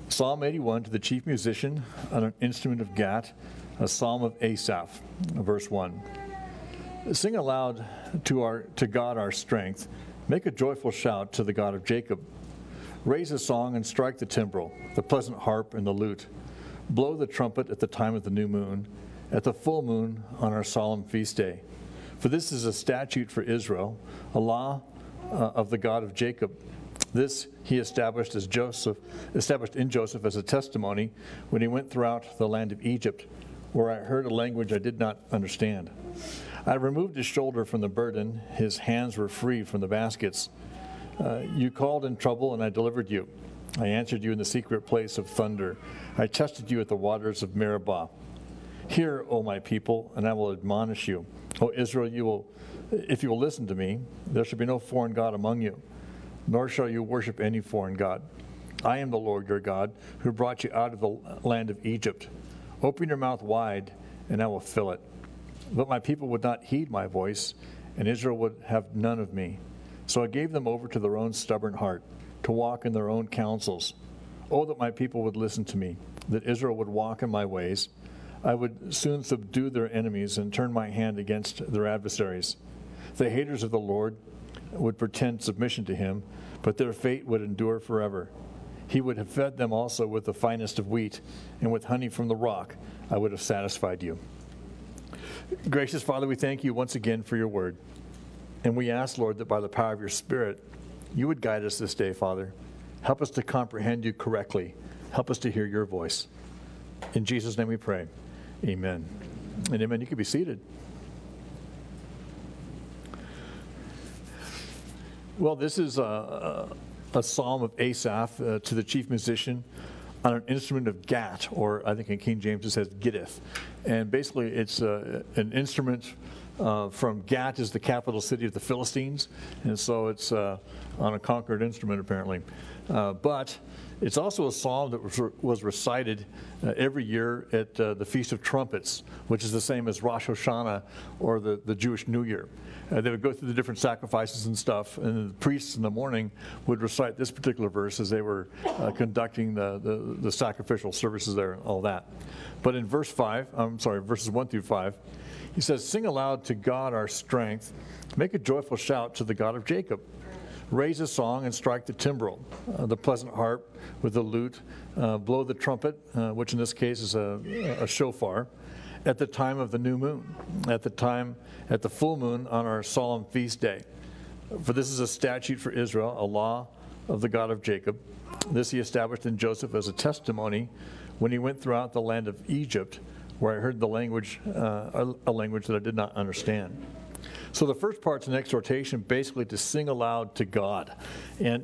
Psalm 81 to the chief musician on an instrument of Gat, a psalm of Asaph, verse 1. Sing aloud to God our strength. Make a joyful shout to the God of Jacob. Raise a song and strike the timbrel, the pleasant harp and the lute. Blow the trumpet at the time of the new moon, at the full moon on our solemn feast day. For this is a statute for Israel, a law of the God of Jacob. This he established in Joseph as a testimony when he went throughout the land of Egypt, where I heard a language I did not understand. I removed his shoulder from the burden, his hands were free from the baskets. You called in trouble, and I delivered you. I answered you in the secret place of thunder. I tested you at the waters of Meribah. Hear, O my people, and I will admonish you. O Israel, if you will listen to me, there shall be no foreign god among you, nor shall you worship any foreign god. I am the Lord your God, who brought you out of the land of Egypt. Open your mouth wide, and I will fill it. But my people would not heed my voice, and Israel would have none of me. So I gave them over to their own stubborn heart, to walk in their own counsels. Oh, that my people would listen to me, that Israel would walk in my ways. I would soon subdue their enemies and turn my hand against their adversaries. The haters of the Lord would pretend submission to him, but their fate would endure forever. He would have fed them also with the finest of wheat, and with honey from the rock I would have satisfied you. Gracious Father, we thank you once again for your word. And we ask, Lord, that by the power of your Spirit, you would guide us this day, Father. Help us to comprehend you correctly. Help us to hear your voice. In Jesus' name we pray. Amen. And amen. You can be seated. Well, this is a psalm of Asaph to the chief musician on an instrument of Gat, or I think in King James it says Gittith. And basically it's an instrument from Gat is the capital city of the Philistines, and so it's on a conquered instrument apparently. But it's also a psalm that was recited every year at the Feast of Trumpets, which is the same as Rosh Hashanah or the Jewish New Year. They would go through the different sacrifices and stuff, and the priests in the morning would recite this particular verse as they were conducting the sacrificial services there and all that. But in verses 1 through 5, he says, "Sing aloud to God our strength, make a joyful shout to the God of Jacob. Raise a song and strike the timbrel, the pleasant harp with the lute, blow the trumpet," which in this case is a shofar, "at the time of the new moon, at the full moon on our solemn feast day. For this is a statute for Israel, a law of the God of Jacob. This he established in Joseph as a testimony when he went throughout the land of Egypt, where I heard the language, a language that I did not understand." So the first part's an exhortation basically to sing aloud to God. And,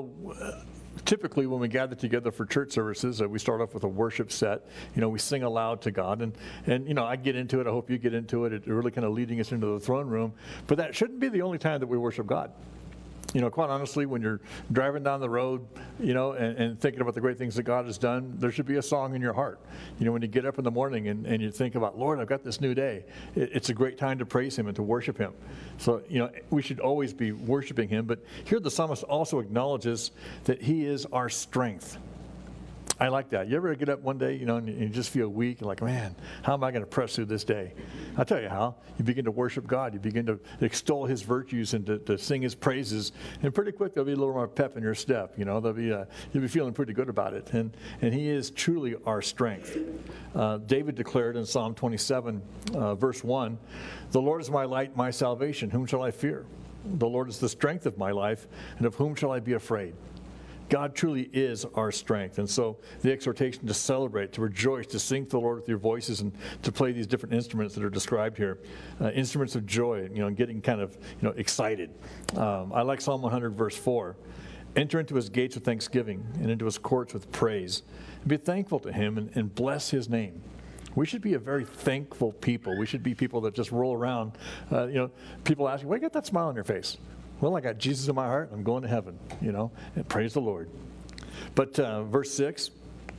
typically when we gather together for church services, we start off with a worship set. We sing aloud to God. And I get into it. I hope you get into it. It's really kind of leading us into the throne room. But that shouldn't be the only time that we worship God. Quite honestly, when you're driving down the road, and thinking about the great things that God has done, there should be a song in your heart. When you get up in the morning and you think about, Lord, I've got this new day, it's a great time to praise him and to worship him. So, we should always be worshiping him. But here the psalmist also acknowledges that he is our strength. I like that. You ever get up one day, and you just feel weak, and like, man, how am I going to press through this day? I'll tell you how. You begin to worship God. You begin to extol his virtues and to sing his praises. And pretty quick, there'll be a little more pep in your step. You'll be feeling pretty good about it. And he is truly our strength. David declared in Psalm 27, verse 1, "The Lord is my light, my salvation. Whom shall I fear? The Lord is the strength of my life, and of whom shall I be afraid?" God truly is our strength. And so the exhortation to celebrate, to rejoice, to sing to the Lord with your voices, and to play these different instruments that are described here, instruments of joy, getting kind of, excited. I like Psalm 100, verse 4. "Enter into his gates with thanksgiving and into his courts with praise. And be thankful to him and bless his name." We should be a very thankful people. We should be people that just roll around. People ask me, "Why you got that smile on your face?" Well, I got Jesus in my heart. I'm going to heaven, and praise the Lord. But verse 6,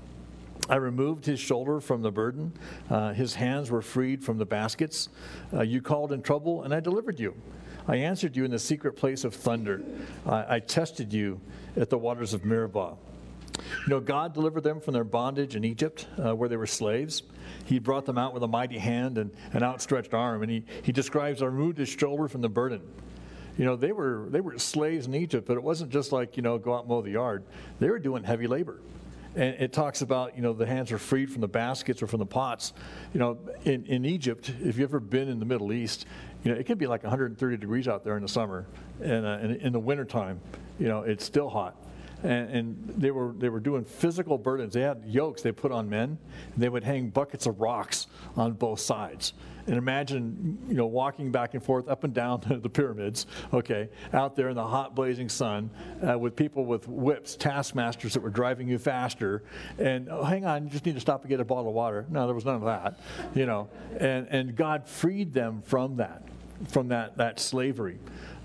"I removed his shoulder from the burden. His hands were freed from the baskets. You called in trouble, and I delivered you. I answered you in the secret place of thunder. I tested you at the waters of Meribah." God delivered them from their bondage in Egypt, where they were slaves. He brought them out with a mighty hand and an outstretched arm. And he describes, I removed his shoulder from the burden. They were slaves in Egypt, but it wasn't just like, go out and mow the yard. They were doing heavy labor. And it talks about, the hands are freed from the baskets or from the pots. In Egypt, if you've ever been in the Middle East, it can be like 130 degrees out there in the summer. And in the wintertime, it's still hot. And they were doing physical burdens. They had yokes they put on men. And they would hang buckets of rocks on both sides. And imagine, walking back and forth up and down the pyramids, out there in the hot blazing sun with people with whips, taskmasters that were driving you faster. And, hang on, you just need to stop and get a bottle of water. No, there was none of that, And God freed them from that slavery.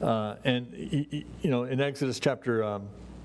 In Exodus chapter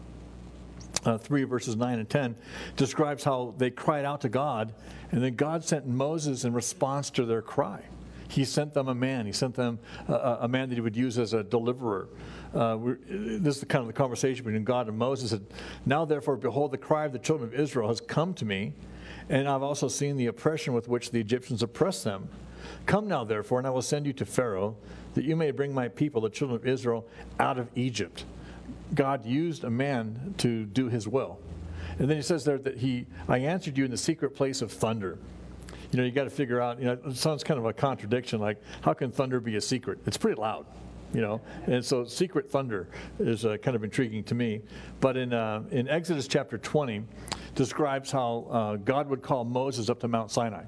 3 verses 9 and 10 describes how they cried out to God, and then God sent Moses in response to their cry. He sent them a man. He sent them a man that he would use as a deliverer. This is kind of the conversation between God and Moses. Said, now therefore, behold, the cry of the children of Israel has come to me, and I've also seen the oppression with which the Egyptians oppress them. Come now, therefore, and I will send you to Pharaoh, that you may bring my people, the children of Israel, out of Egypt. God used a man to do his will. And then he says there that I answered you in the secret place of thunder. You got to figure out, it sounds kind of a contradiction, like how can thunder be a secret? It's pretty loud, And so secret thunder is kind of intriguing to me. But in Exodus chapter 20, describes how God would call Moses up to Mount Sinai.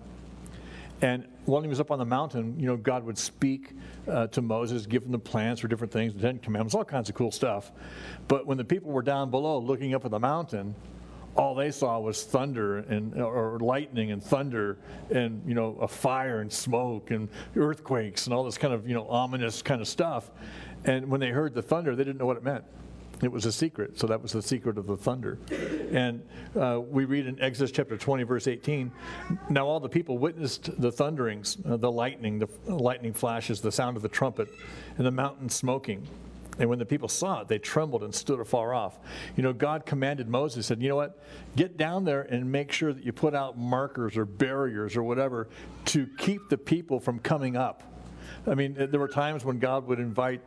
And while he was up on the mountain, God would speak to Moses, give him the plans for different things, the Ten Commandments, all kinds of cool stuff. But when the people were down below looking up at the mountain, all they saw was thunder or lightning and thunder and, a fire and smoke and earthquakes and all this kind of, ominous kind of stuff. And when they heard the thunder, they didn't know what it meant. It was a secret. So that was the secret of the thunder. And we read in Exodus chapter 20, verse 18, now all the people witnessed the thunderings, the lightning flashes, the sound of the trumpet, and the mountain smoking. And when the people saw it, they trembled and stood afar off. God commanded Moses, said, you know what? Get down there and make sure that you put out markers or barriers or whatever to keep the people from coming up. I mean, there were times when God would invite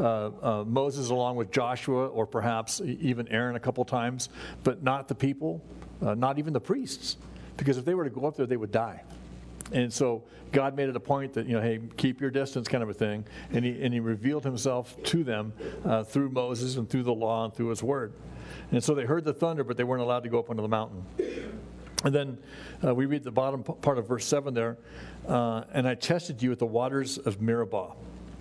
Moses along with Joshua or perhaps even Aaron a couple times, but not the people, not even the priests, because if they were to go up there, they would die. And so God made it a point that, hey, keep your distance kind of a thing. And he revealed himself to them through Moses and through the law and through his word. And so they heard the thunder, but they weren't allowed to go up onto the mountain. And then we read the bottom part of verse 7 there, and I tested you at the waters of Meribah.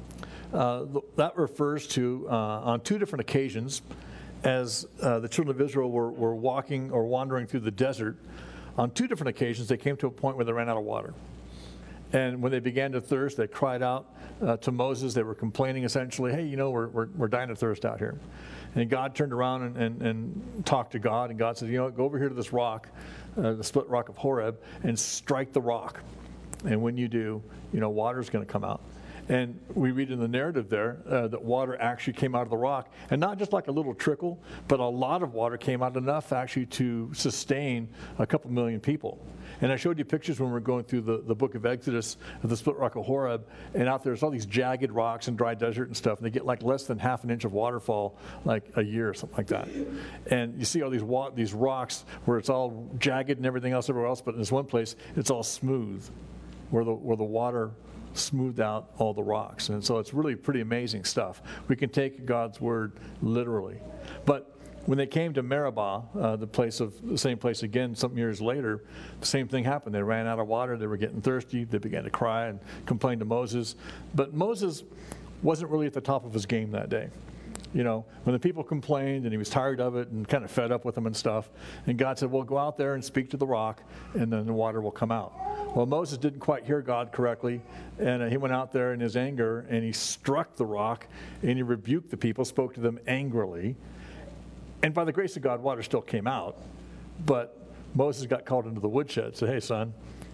That refers to, on two different occasions, as the children of Israel were walking or wandering through the desert. On two different occasions, they came to a point where they ran out of water. And when they began to thirst, they cried out to Moses. They were complaining essentially, hey, we're dying of thirst out here. And God turned around and talked to God. And God said, go over here to this rock, the split rock of Horeb, and strike the rock. And when you do, water's going to come out. And we read in the narrative there that water actually came out of the rock. And not just like a little trickle, but a lot of water came out, enough actually to sustain a couple million people. And I showed you pictures when we were going through the book of Exodus of the split rock of Horeb. And out there's all these jagged rocks and dry desert and stuff. And they get like less than half an inch of waterfall like a year or something like that. And you see all these rocks where it's all jagged and everything else everywhere else. But in this one place, it's all smooth where the water smoothed out all the rocks. And so it's really pretty amazing stuff. We can take God's word literally. But when they came to Meribah, the same place again some years later, the same thing happened. They ran out of water. They were getting thirsty. They began to cry and complain to Moses. But Moses wasn't really at the top of his game that day. When the people complained and he was tired of it and kind of fed up with them and stuff, and God said, well, go out there and speak to the rock, and then the water will come out. Well, Moses didn't quite hear God correctly, and he went out there in his anger, and he struck the rock, and he rebuked the people, spoke to them angrily. And by the grace of God, water still came out, but Moses got called into the woodshed, said, hey, son,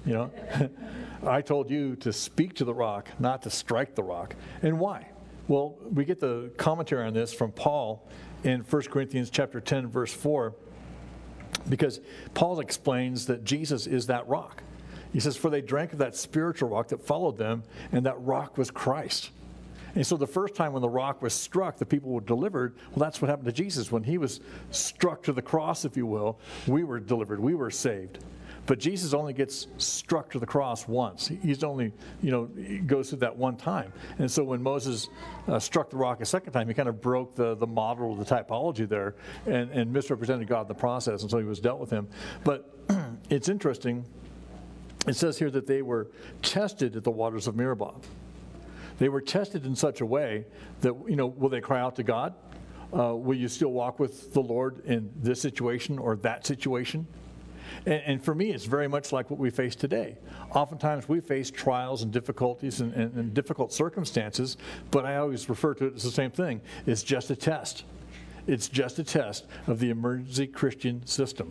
I told you to speak to the rock, not to strike the rock. And why? Well, we get the commentary on this from Paul in 1 Corinthians chapter 10, verse 4. Because Paul explains that Jesus is that rock. He says, for they drank of that spiritual rock that followed them, and that rock was Christ. And so the first time when the rock was struck, the people were delivered. Well, that's what happened to Jesus. When he was struck to the cross, if you will, we were delivered. We were saved. But Jesus only gets struck to the cross once. He's only, he goes through that one time. And so when Moses struck the rock a second time, he kind of broke the model of the typology there and misrepresented God in the process. And so he was dealt with him. But it's interesting. It says here that they were tested at the waters of Meribah. They were tested in such a way that, will they cry out to God? Will you still walk with the Lord in this situation or that situation? And for me, it's very much like what we face today. Oftentimes we face trials and difficulties and difficult circumstances, but I always refer to it as the same thing. It's just a test. It's just a test of the emergency Christian system.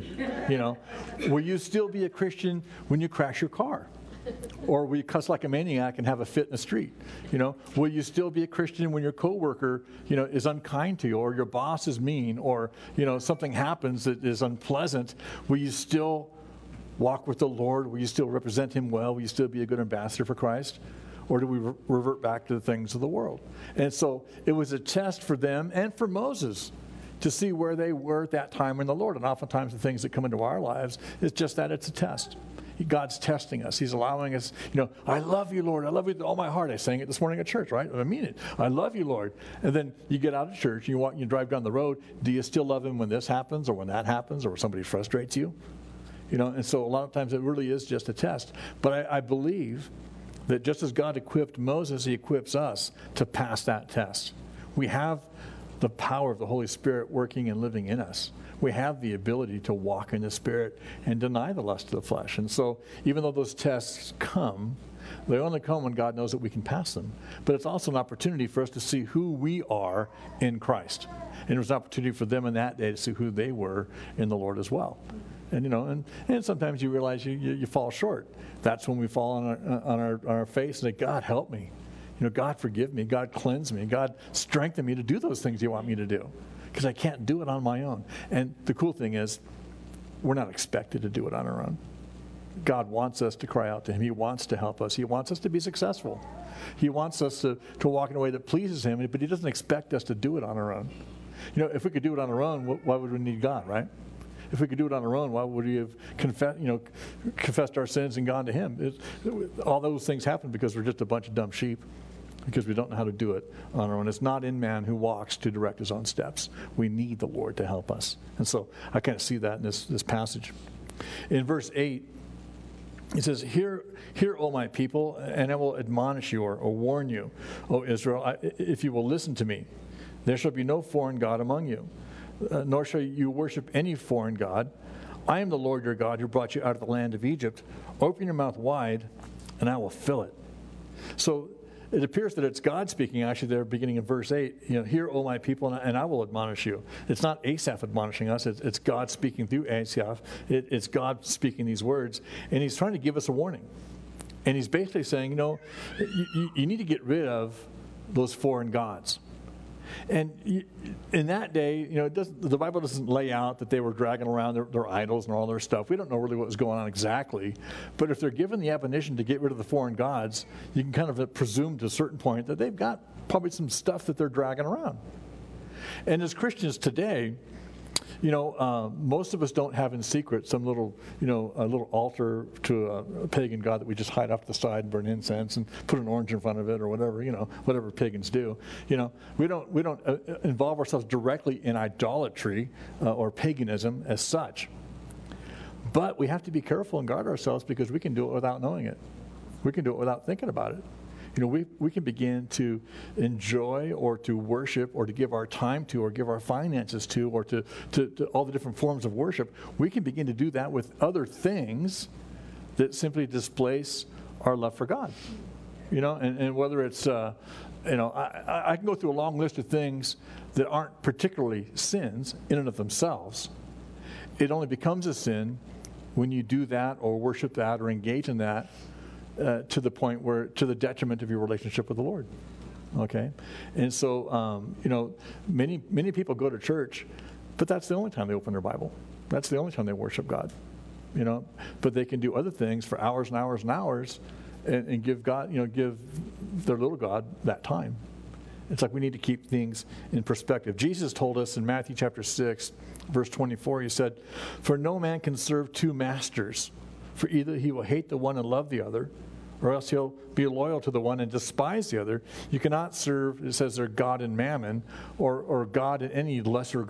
Will you still be a Christian when you crash your car? Or will you cuss like a maniac and have a fit in the street? Will you still be a Christian when your coworker, is unkind to you, or your boss is mean, or, something happens that is unpleasant? Will you still walk with the Lord? Will you still represent him well? Will you still be a good ambassador for Christ? Or do we revert back to the things of the world? And so it was a test for them and for Moses to see where they were at that time in the Lord. And oftentimes the things that come into our lives is just that, it's a test. God's testing us. He's allowing us, I love you, Lord. I love you with all my heart. I sang it this morning at church, right? I mean it. I love you, Lord. And then you get out of church, you drive down the road. Do you still love him when this happens or when that happens or when somebody frustrates you? And so a lot of times it really is just a test. But I believe that just as God equipped Moses, he equips us to pass that test. We have the power of the Holy Spirit working and living in us. We have the ability to walk in the Spirit and deny the lust of the flesh. And so even though those tests come, they only come when God knows that we can pass them. But it's also an opportunity for us to see who we are in Christ. And it was an opportunity for them in that day to see who they were in the Lord as well. And and sometimes you realize you fall short. That's when we fall on our face and say, God, help me. God, forgive me. God, cleanse me. God, strengthen me to do those things you want me to do. Because I can't do it on my own. And the cool thing is, we're not expected to do it on our own. God wants us to cry out to him. He wants to help us. He wants us to be successful. He wants us to walk in a way that pleases him, but he doesn't expect us to do it on our own. If we could do it on our own, why would we need God, right? If we could do it on our own, why would we have confessed our sins and gone to him? All those things happen because we're just a bunch of dumb sheep, because we don't know how to do it on our own. It's not in man who walks to direct his own steps. We need the Lord to help us. And so I kind of see that in this passage. In verse 8, it says, Hear, O my people, and I will admonish you or warn you, O Israel, if you will listen to me. There shall be no foreign God among you, nor shall you worship any foreign God. I am the Lord your God who brought you out of the land of Egypt. Open your mouth wide, and I will fill it. So it appears that it's God speaking, actually, there, beginning in verse 8. Hear, O my people, and I will admonish you. It's not Asaph admonishing us. It's God speaking through Asaph. It's God speaking these words. And he's trying to give us a warning. And he's basically saying, you need to get rid of those foreign gods. And in that day, the Bible doesn't lay out that they were dragging around their idols and all their stuff. We don't know really what was going on exactly. But if they're given the admonition to get rid of the foreign gods, you can kind of presume to a certain point that they've got probably some stuff that they're dragging around. And as Christians today, most of us don't have in secret some little, a little altar to a pagan god that we just hide off to the side and burn incense and put an orange in front of it or whatever, whatever pagans do. We don't involve ourselves directly in idolatry or paganism as such. But we have to be careful and guard ourselves because we can do it without knowing it. We can do it without thinking about it. We can begin to enjoy or to worship or to give our time to or give our finances to or to all the different forms of worship. We can begin to do that with other things that simply displace our love for God. And whether it's, I can go through a long list of things that aren't particularly sins in and of themselves. It only becomes a sin when you do that or worship that or engage in that to the point where, to the detriment of your relationship with the Lord. Okay? And so, many people go to church, but that's the only time they open their Bible. That's the only time they worship God, But they can do other things for hours and hours and hours and give God, give their little God that time. It's like we need to keep things in perspective. Jesus told us in Matthew chapter 6, verse 24, he said, "For no man can serve two masters, for either he will hate the one and love the other, or else he'll be loyal to the one and despise the other. You cannot serve," it says there, "God and mammon, or God and any lesser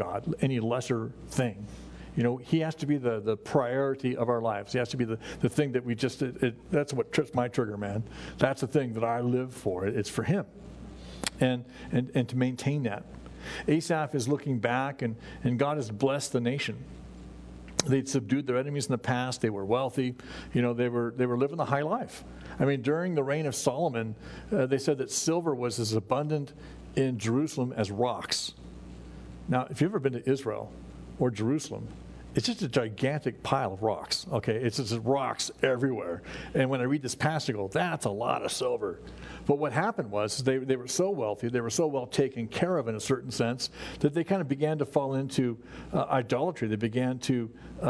thing." He has to be the priority of our lives. He has to be the thing that we just, that's what trips my trigger, man. That's the thing that I live for. It's for him. And to maintain that. Asaph is looking back, and God has blessed the nation. They'd subdued their enemies in the past. They were wealthy. They were living the high life. I mean, during the reign of Solomon, they said that silver was as abundant in Jerusalem as rocks. Now, if you've ever been to Israel or Jerusalem, it's just a gigantic pile of rocks, okay? It's just rocks everywhere. And when I read this passage, I go, that's a lot of silver. But what happened was they were so wealthy, they were so well taken care of in a certain sense, that they kind of began to fall into idolatry. They began to,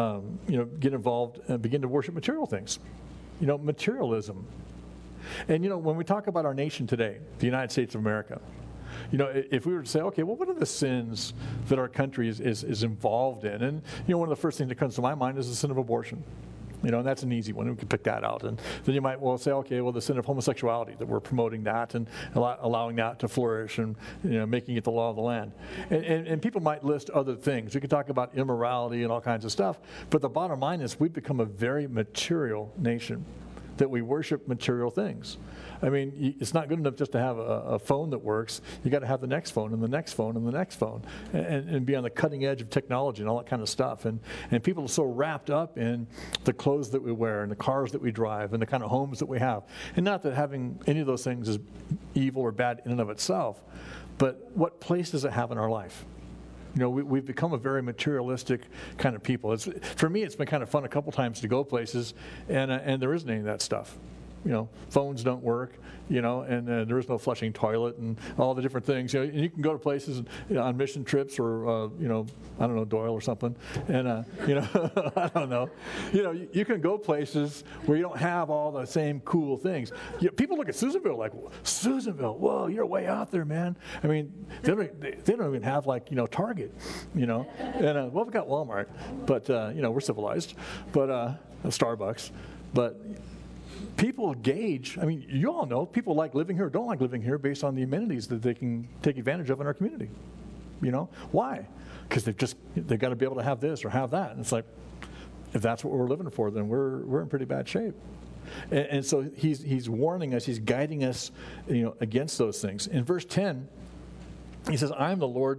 get involved and begin to worship material things, materialism. And, when we talk about our nation today, the United States of America, if we were to say, okay, well, what are the sins that our country is involved in? And, one of the first things that comes to my mind is the sin of abortion. And that's an easy one. We can pick that out. And then you might say, okay, well, the sin of homosexuality, that we're promoting that and allowing that to flourish and, making it the law of the land. And people might list other things. We could talk about immorality and all kinds of stuff. But the bottom line is we've become a very material nation, that we worship material things. I mean, it's not good enough just to have a phone that works. You got to have the next phone and the next phone and the next phone, and be on the cutting edge of technology and all that kind of stuff. And people are so wrapped up in the clothes that we wear and the cars that we drive and the kind of homes that we have. And not that having any of those things is evil or bad in and of itself, but what place does it have in our life? We've become a very materialistic kind of people. For me, it's been kind of fun a couple times to go places, and there isn't any of that stuff. Phones don't work, and there is no flushing toilet and all the different things. And you can go to places on mission trips or, I don't know, Doyle or something. And, I don't know. You can go places where you don't have all the same cool things. People look at Susanville like, Susanville, whoa, you're way out there, man. I mean, they don't even have Target, And, we've got Walmart, but, we're civilized. But Starbucks. But people gauge, I mean, you all know, people like living here or don't like living here based on the amenities that they can take advantage of in our community. Why? Because they've got to be able to have this or have that. And it's like, if that's what we're living for, then we're in pretty bad shape. And so he's warning us, he's guiding us, against those things. In verse 10, he says, I'm the Lord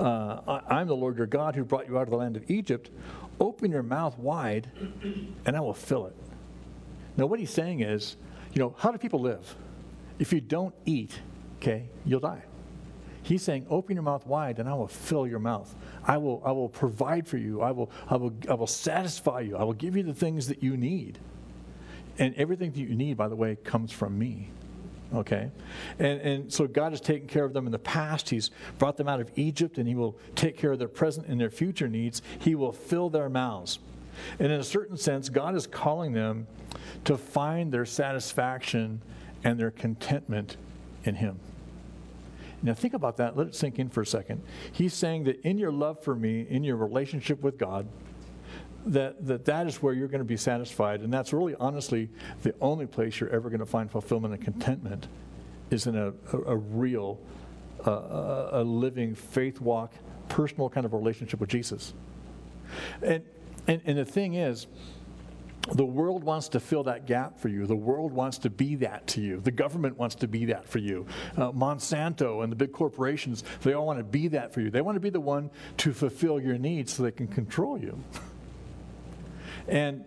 your God who brought you out of the land of Egypt. Open your mouth wide, and I will fill it. Now, what he's saying is, how do people live? If you don't eat, okay, you'll die. He's saying, open your mouth wide, and I will fill your mouth. I will provide for you. I will satisfy you. I will give you the things that you need. And everything that you need, by the way, comes from me. Okay? And so God has taken care of them in the past. He's brought them out of Egypt, and he will take care of their present and their future needs. He will fill their mouths. And in a certain sense, God is calling them to find their satisfaction and their contentment in him. Now think about that. Let it sink in for a second. He's saying that in your love for me, in your relationship with God, that is where you're going to be satisfied. And that's really, honestly, the only place you're ever going to find fulfillment and contentment is in a real, a living faith walk, personal kind of relationship with Jesus. And the thing is, the world wants to fill that gap for you. The world wants to be that to you. The government wants to be that for you. Monsanto and the big corporations, they all want to be that for you. They want to be the one to fulfill your needs so they can control you. And,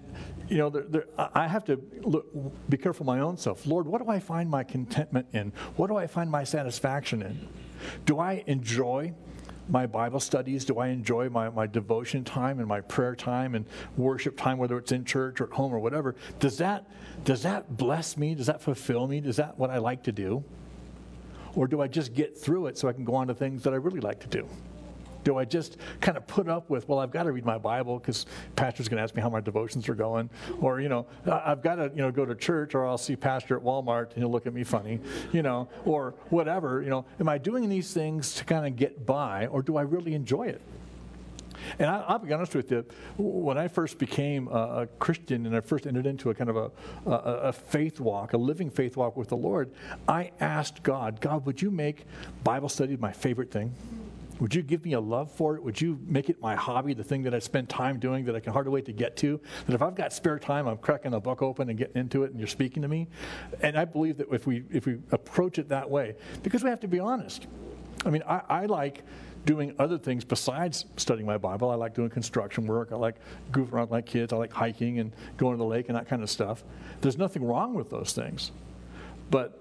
I have to be careful my own self. Lord, what do I find my contentment in? What do I find my satisfaction in? Do I enjoy my Bible studies? Do I enjoy my devotion time and my prayer time and worship time, whether it's in church or at home or whatever? Does that bless me? Does that fulfill me? Is that what I like to do? Or do I just get through it so I can go on to things that I really like to do? Do I just kind of put up with, well, I've got to read my Bible because pastor's going to ask me how my devotions are going, or, I've got to, go to church, or I'll see pastor at Walmart and he'll look at me funny, or whatever, am I doing these things to kind of get by, or do I really enjoy it? And I'll be honest with you, when I first became a Christian and I first entered into a kind of a faith walk, a living faith walk with the Lord, I asked God, would you make Bible study my favorite thing? Would you give me a love for it? Would you make it my hobby, the thing that I spend time doing that I can hardly wait to get to? That if I've got spare time, I'm cracking a book open and getting into it and you're speaking to me? And I believe that if we approach it that way, because we have to be honest. I mean, I like doing other things besides studying my Bible. I like doing construction work. I like goofing around with my kids. I like hiking and going to the lake and that kind of stuff. There's nothing wrong with those things. But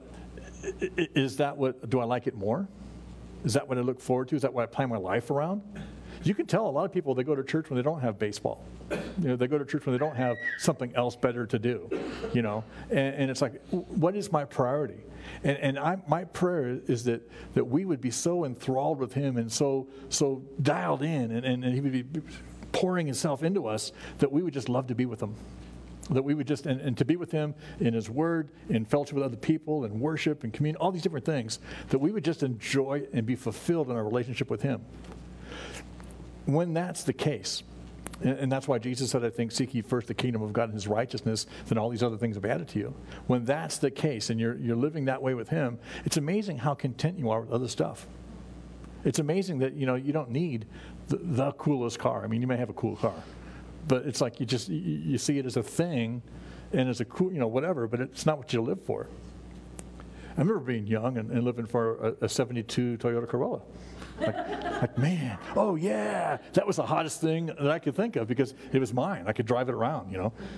do I like it more? Is that what I look forward to? Is that what I plan my life around? You can tell a lot of people, they go to church when they don't have baseball. They go to church when they don't have something else better to do, And it's like, what is my priority? And my prayer is that we would be so enthralled with him and so dialed in, and he would be pouring himself into us that we would just love to be with him. That we would just, and to be with him in his word, in fellowship with other people, and worship and communion, all these different things, that we would just enjoy and be fulfilled in our relationship with him. When that's the case, and that's why Jesus said, I think, seek ye first the kingdom of God and his righteousness, then all these other things will be added to you. When that's the case, and you're living that way with him, it's amazing how content you are with other stuff. It's amazing that, you don't need the coolest car. I mean, you may have a cool car, but it's like you see it as a thing and as a cool, whatever, but it's not what you live for. I remember being young and living for a 72 Toyota Corolla. Like, man, oh yeah, that was the hottest thing that I could think of because it was mine. I could drive it around,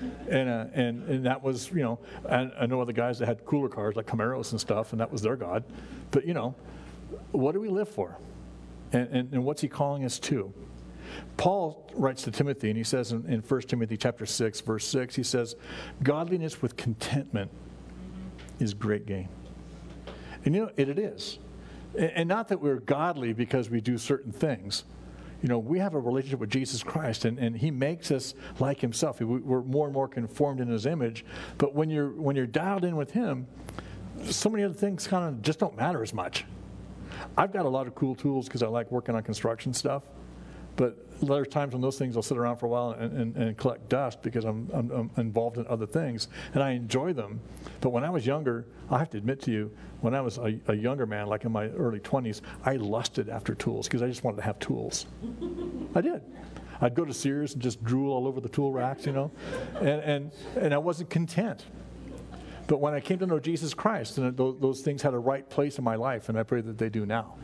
and that was, I know other guys that had cooler cars like Camaros and stuff, and that was their God. But what do we live for? And what's he calling us to? Paul writes to Timothy, and he says in 1 Timothy chapter 6, verse 6, he says, godliness with contentment is great gain. And it is. And not that we're godly because we do certain things. We have a relationship with Jesus Christ, and he makes us like himself. We're more and more conformed in his image. But when you're dialed in with him, so many other things kind of just don't matter as much. I've got a lot of cool tools because I like working on construction stuff. But there's times when those things will sit around for a while and collect dust because I'm involved in other things, and I enjoy them. But when I was younger, I have to admit to you, when I was a younger man, like in my early 20s, I lusted after tools because I just wanted to have tools. I did. I'd go to Sears and just drool all over the tool racks, and I wasn't content. But when I came to know Jesus Christ, and those things had a right place in my life, and I pray that they do now.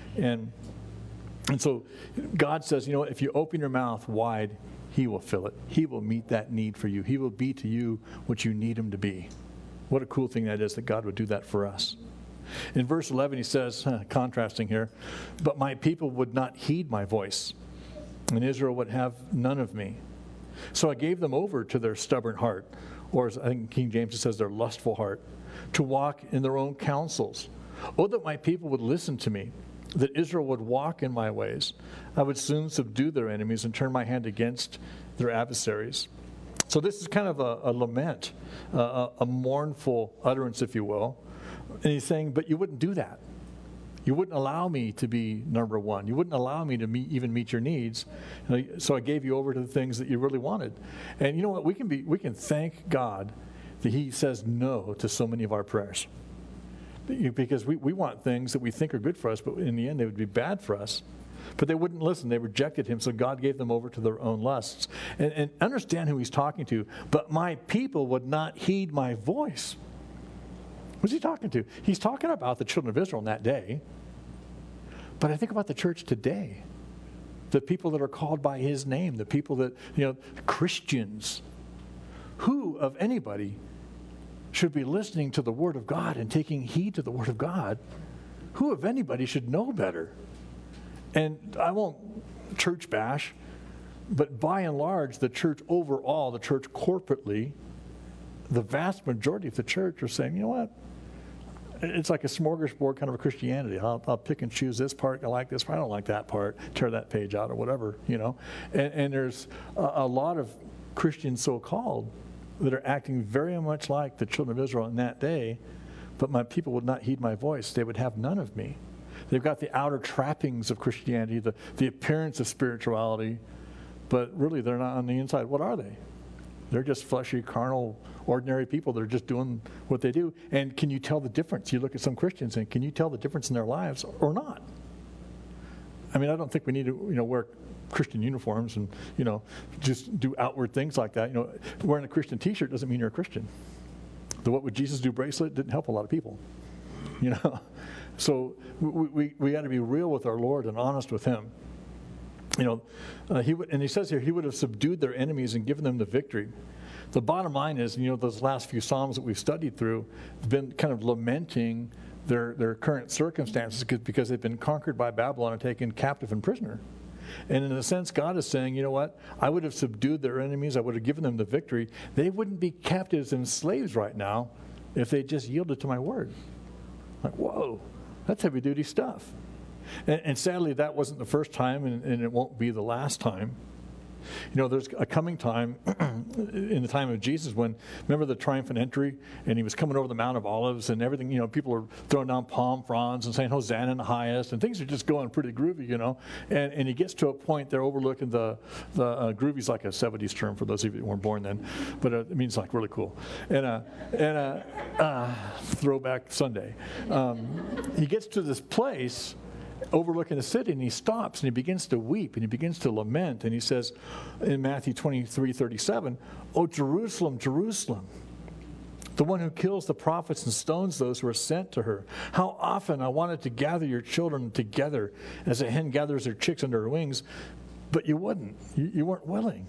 And so God says, if you open your mouth wide, he will fill it. He will meet that need for you. He will be to you what you need him to be. What a cool thing that is that God would do that for us. In verse 11, he says, contrasting here, but my people would not heed my voice, and Israel would have none of me. So I gave them over to their stubborn heart, or as I think King James says, their lustful heart, to walk in their own counsels. Oh, that my people would listen to me, that Israel would walk in my ways. I would soon subdue their enemies and turn my hand against their adversaries. So this is kind of a lament, a mournful utterance, if you will. And he's saying, but you wouldn't do that. You wouldn't allow me to be number one. You wouldn't allow me to even meet your needs. So I gave you over to the things that you really wanted. And you know what? We can thank God that he says no to so many of our prayers. Because we want things that we think are good for us, but in the end they would be bad for us. But they wouldn't listen. They rejected him, so God gave them over to their own lusts. And understand who he's talking to. But my people would not heed my voice. Who's he talking to? He's talking about the children of Israel in that day. But I think about the church today. The people that are called by his name. The people that, Christians. Who of anybody should be listening to the Word of God and taking heed to the Word of God? Who of anybody should know better? And I won't church bash, but by and large, the church overall, the church corporately, the vast majority of the church are saying, you know what? it's like a smorgasbord kind of a Christianity. I'll pick and choose this part. I like this part. I don't like that part. Tear that page out or whatever, And there's a lot of Christians, so-called, that are acting very much like the children of Israel in that day, but my people would not heed my voice. They would have none of me. They've got the outer trappings of Christianity, the appearance of spirituality, but really they're not on the inside. What are they? They're just fleshy, carnal, ordinary people that are just doing what they do. And can you tell the difference? You look at some Christians and can you tell the difference in their lives or not? I mean, I don't think we need to, wear Christian uniforms and, just do outward things like that. Wearing a Christian t-shirt doesn't mean you're a Christian. The What Would Jesus Do bracelet didn't help a lot of people, So we got to be real with our Lord and honest with Him. He says here, He would have subdued their enemies and given them the victory. The bottom line is, those last few Psalms that we've studied through have been kind of lamenting their current circumstances because they've been conquered by Babylon and taken captive and prisoner. And in a sense, God is saying, you know what? I would have subdued their enemies. I would have given them the victory. They wouldn't be captives and slaves right now if they just yielded to my word. Like, whoa, that's heavy-duty stuff. And sadly, that wasn't the first time, and it won't be the last time. There's a coming time in the time of Jesus when, remember the triumphant entry, and He was coming over the Mount of Olives and everything, people are throwing down palm fronds and saying, Hosanna in the highest, and things are just going pretty groovy, and He gets to a point, they're overlooking the groovy's like a 70s term for those of you that weren't born then, but it means like really cool. And throwback Sunday. He gets to this place overlooking the city, and He stops and He begins to weep and He begins to lament, and He says in Matthew 23:37, "O Jerusalem, Jerusalem, the one who kills the prophets and stones those who are sent to her. How often I wanted to gather your children together as a hen gathers her chicks under her wings, but you wouldn't. You weren't willing."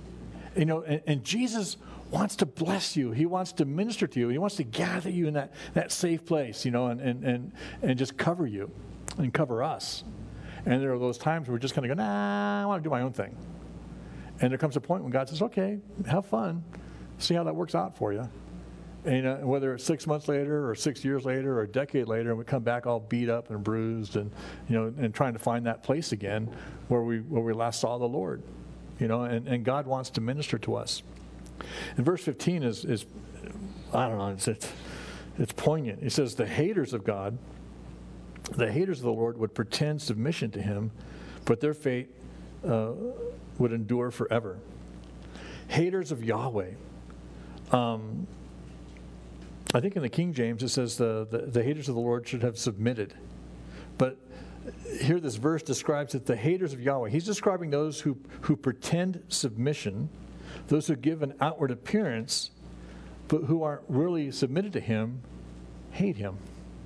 And Jesus wants to bless you. He wants to minister to you. He wants to gather you in that safe place, and just cover you and cover us. And there are those times where we're just going to go, nah, I want to do my own thing. And there comes a point when God says, okay, have fun. See how that works out for you. And whether it's 6 months later or 6 years later or a decade later, and we come back all beat up and bruised and, and trying to find that place again where we last saw the Lord, and God wants to minister to us. And verse 15 is I don't know, it's poignant. He says, the haters of God, the haters of the Lord would pretend submission to Him, but their fate would endure forever. Haters of Yahweh. I think in the King James it says the haters of the Lord should have submitted. But here this verse describes that the haters of Yahweh, He's describing those who pretend submission, those who give an outward appearance, but who aren't really submitted to Him, hate Him.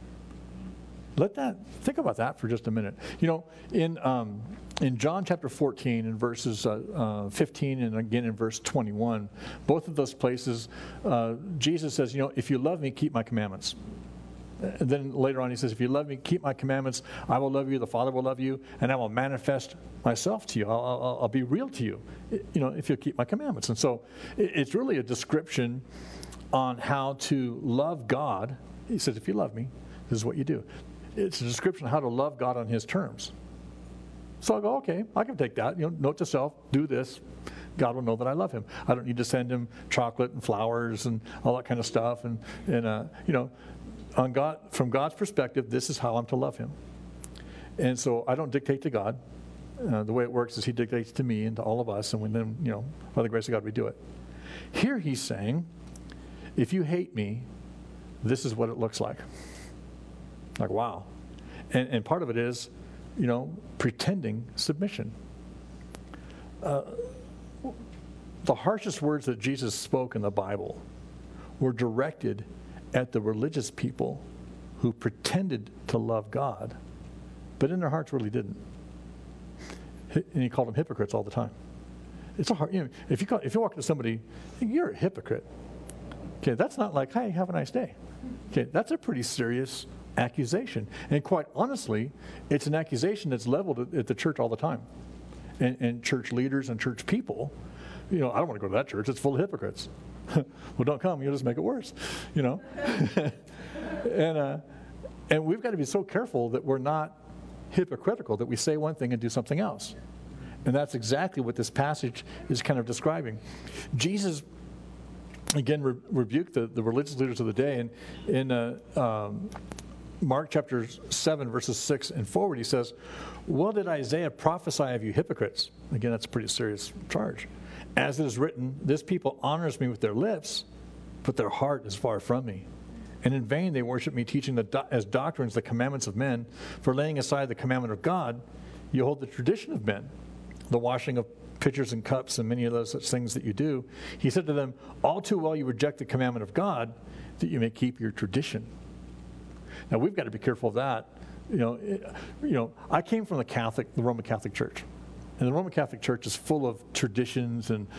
Think about that for just a minute. In John chapter 14 and verses 15 and again in verse 21, both of those places, Jesus says, if you love me, keep my commandments. And then later on He says, if you love me, keep my commandments, I will love you, the Father will love you, and I will manifest myself to you. I'll be real to you, if you'll keep my commandments. And so it's really a description on how to love God. He says, if you love me, this is what you do. It's a description of how to love God on His terms. So I go, okay, I can take that. Note to self, do this. God will know that I love Him. I don't need to send Him chocolate and flowers and all that kind of stuff. And on God, from God's perspective, this is how I'm to love Him. And so I don't dictate to God. The way it works is He dictates to me and to all of us, and then, by the grace of God, we do it. Here He's saying, if you hate me, this is what it looks like. Like, wow. And part of it is, pretending submission. The harshest words that Jesus spoke in the Bible were directed at the religious people who pretended to love God, but in their hearts really didn't. And He called them hypocrites all the time. It's a hard, if you walk to somebody, you're a hypocrite. Okay, that's not like, hey, have a nice day. Okay, that's a pretty serious accusation. And quite honestly, it's an accusation that's leveled at the church all the time. And church leaders and church people, I don't want to go to that church. It's full of hypocrites. Well, don't come. You'll just make it worse, And we've got to be so careful that we're not hypocritical, that we say one thing and do something else. And that's exactly what this passage is kind of describing. Jesus, again, rebuked the religious leaders of the day. And in Mark chapter 7, verses 6 and forward, he says, "Well did Isaiah prophesy of you hypocrites?" Again, that's a pretty serious charge. "As it is written, this people honors me with their lips, but their heart is far from me. And in vain they worship me, teaching as doctrines the commandments of men. For laying aside the commandment of God, you hold the tradition of men, the washing of pitchers and cups and many of those such things that you do." He said to them, "All too well you reject the commandment of God, that you may keep your tradition." Now we've got to be careful of that. I came from the Roman Catholic Church. And the Roman Catholic Church is full of traditions and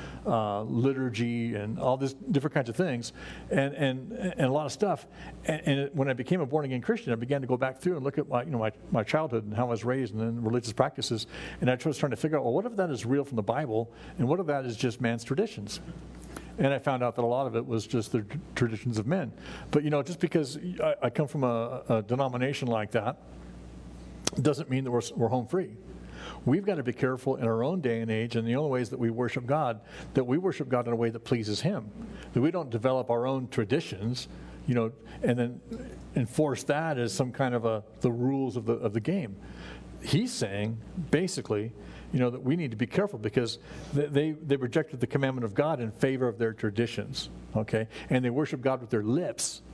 liturgy and all these different kinds of things and a lot of stuff. And when I became a born-again Christian, I began to go back through and look at my childhood and how I was raised and then religious practices. And I was trying to figure out, well, what if that is real from the Bible and what if that is just man's traditions? And I found out that a lot of it was just the traditions of men. But, just because I come from a denomination like that doesn't mean that we're home free. We've got to be careful in our own day and age, and the only ways that we worship God, that we worship God in a way that pleases Him. That we don't develop our own traditions, and then enforce that as some kind of the rules of the game. He's saying, basically, that we need to be careful because they rejected the commandment of God in favor of their traditions, okay? And they worship God with their lips,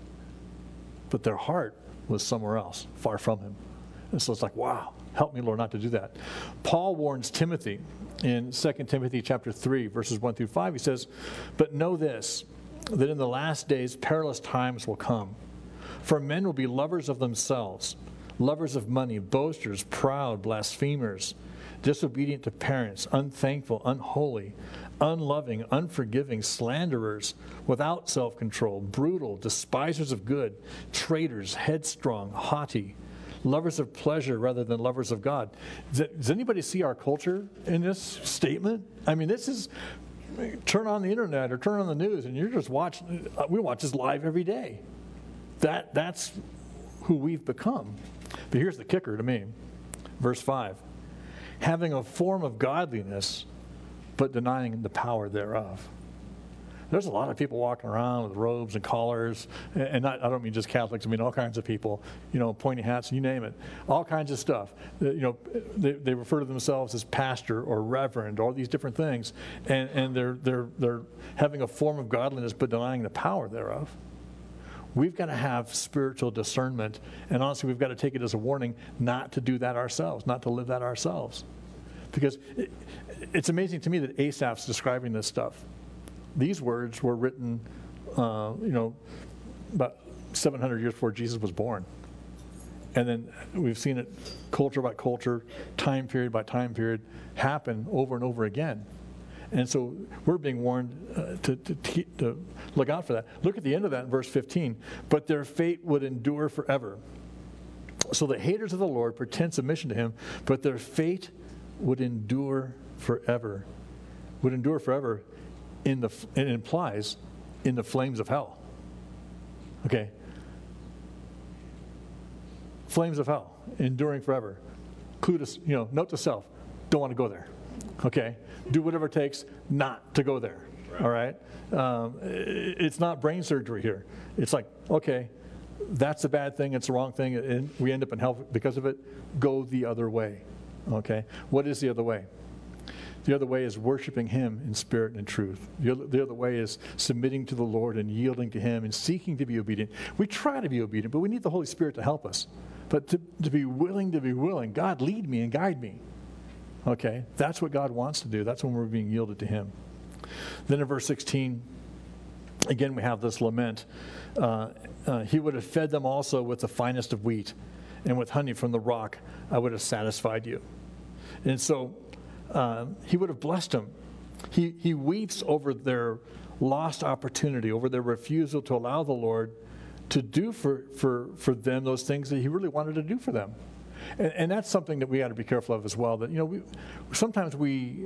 but their heart was somewhere else, far from Him. And so it's like, wow, help me, Lord, not to do that. Paul warns Timothy in 2 Timothy chapter 3, verses 1 through 5. He says, "But know this, that in the last days perilous times will come. For men will be lovers of themselves, lovers of money, boasters, proud, blasphemers, disobedient to parents, unthankful, unholy, unloving, unforgiving, slanderers, without self-control, brutal, despisers of good, traitors, headstrong, haughty, lovers of pleasure rather than lovers of God." Does anybody see our culture in this statement? I mean, this is, turn on the internet or turn on the news and you're just watching, we watch this live every day. That's who we've become. But here's the kicker to me. Verse 5, "Having a form of godliness, but denying the power thereof." There's a lot of people walking around with robes and collars, and I don't mean just Catholics, I mean all kinds of people, pointy hats, you name it, all kinds of stuff. They refer to themselves as pastor or reverend, all these different things, and they're having a form of godliness but denying the power thereof. We've got to have spiritual discernment, and honestly, we've got to take it as a warning not to do that ourselves, not to live that ourselves. Because it's amazing to me that Asaph's describing this stuff. These words were written, about 700 years before Jesus was born. And then we've seen it culture by culture, time period by time period, happen over and over again. And so we're being warned to look out for that. Look at the end of that in verse 15. "But their fate would endure forever. So the haters of the Lord pretend submission to Him, but their fate would endure forever." Would endure forever. It implies in the flames of hell. Okay. Flames of hell, enduring forever. Note to self, don't want to go there. Okay. Do whatever it takes not to go there. Right. All right. It's not brain surgery here. It's like, okay, that's a bad thing. It's the wrong thing. And we end up in hell because of it. Go the other way. Okay. What is the other way? The other way is worshiping Him in spirit and truth. The other way is submitting to the Lord and yielding to Him and seeking to be obedient. We try to be obedient, but we need the Holy Spirit to help us. But to be willing, God, lead me and guide me. Okay, that's what God wants to do. That's when we're being yielded to Him. Then in verse 16, again we have this lament. "He would have fed them also with the finest of wheat, and with honey from the rock I would have satisfied you." And so He would have blessed them. He weeps over their lost opportunity, over their refusal to allow the Lord to do for them those things that He really wanted to do for them. And that's something that we got to be careful of as well. That sometimes we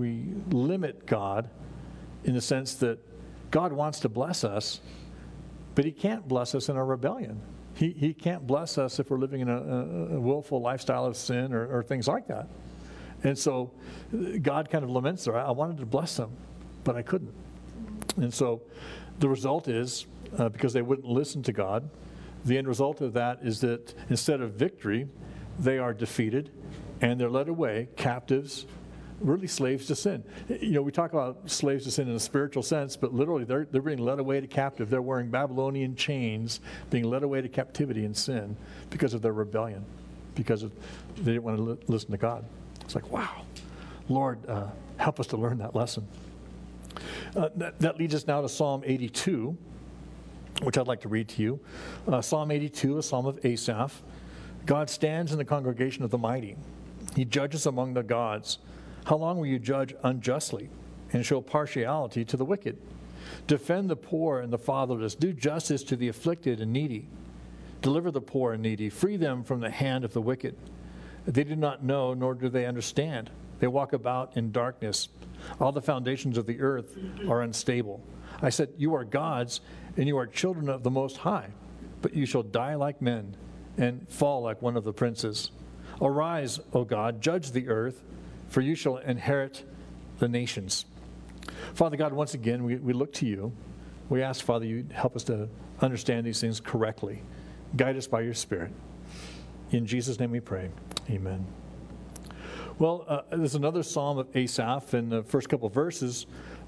limit God in the sense that God wants to bless us, But he can't bless us in our rebellion. He can't bless us if we're living in a willful lifestyle of sin or things like that. And so God kind of laments there. I wanted to bless them, but I couldn't. And so the result is, because they wouldn't listen to God, the end result of that is that instead of victory, they are defeated and they're led away captives, really slaves to sin. We talk about slaves to sin in a spiritual sense, but literally they're being led away to captive. They're wearing Babylonian chains, being led away to captivity in sin because of their rebellion, because they didn't want to listen to God. It's like, wow, Lord, help us to learn that lesson. That leads us now to Psalm 82, which I'd like to read to you. Psalm 82, a psalm of Asaph. God stands in the congregation of the mighty. He judges among the gods. How long will you judge unjustly and show partiality to the wicked? Defend the poor and the fatherless. Do justice to the afflicted and needy. Deliver the poor and needy. Free them from the hand of the wicked. They do not know, nor do they understand. They walk about in darkness. All the foundations of the earth are unstable. I said, you are gods, and you are children of the Most High. But you shall die like men, and fall like one of the princes. Arise, O God, judge the earth, for you shall inherit the nations. Father God, once again, we look to you. We ask, Father, you help us to understand these things correctly. Guide us by your Spirit. In Jesus' name we pray. Amen. Well, there's another psalm of Asaph in the first couple of verses.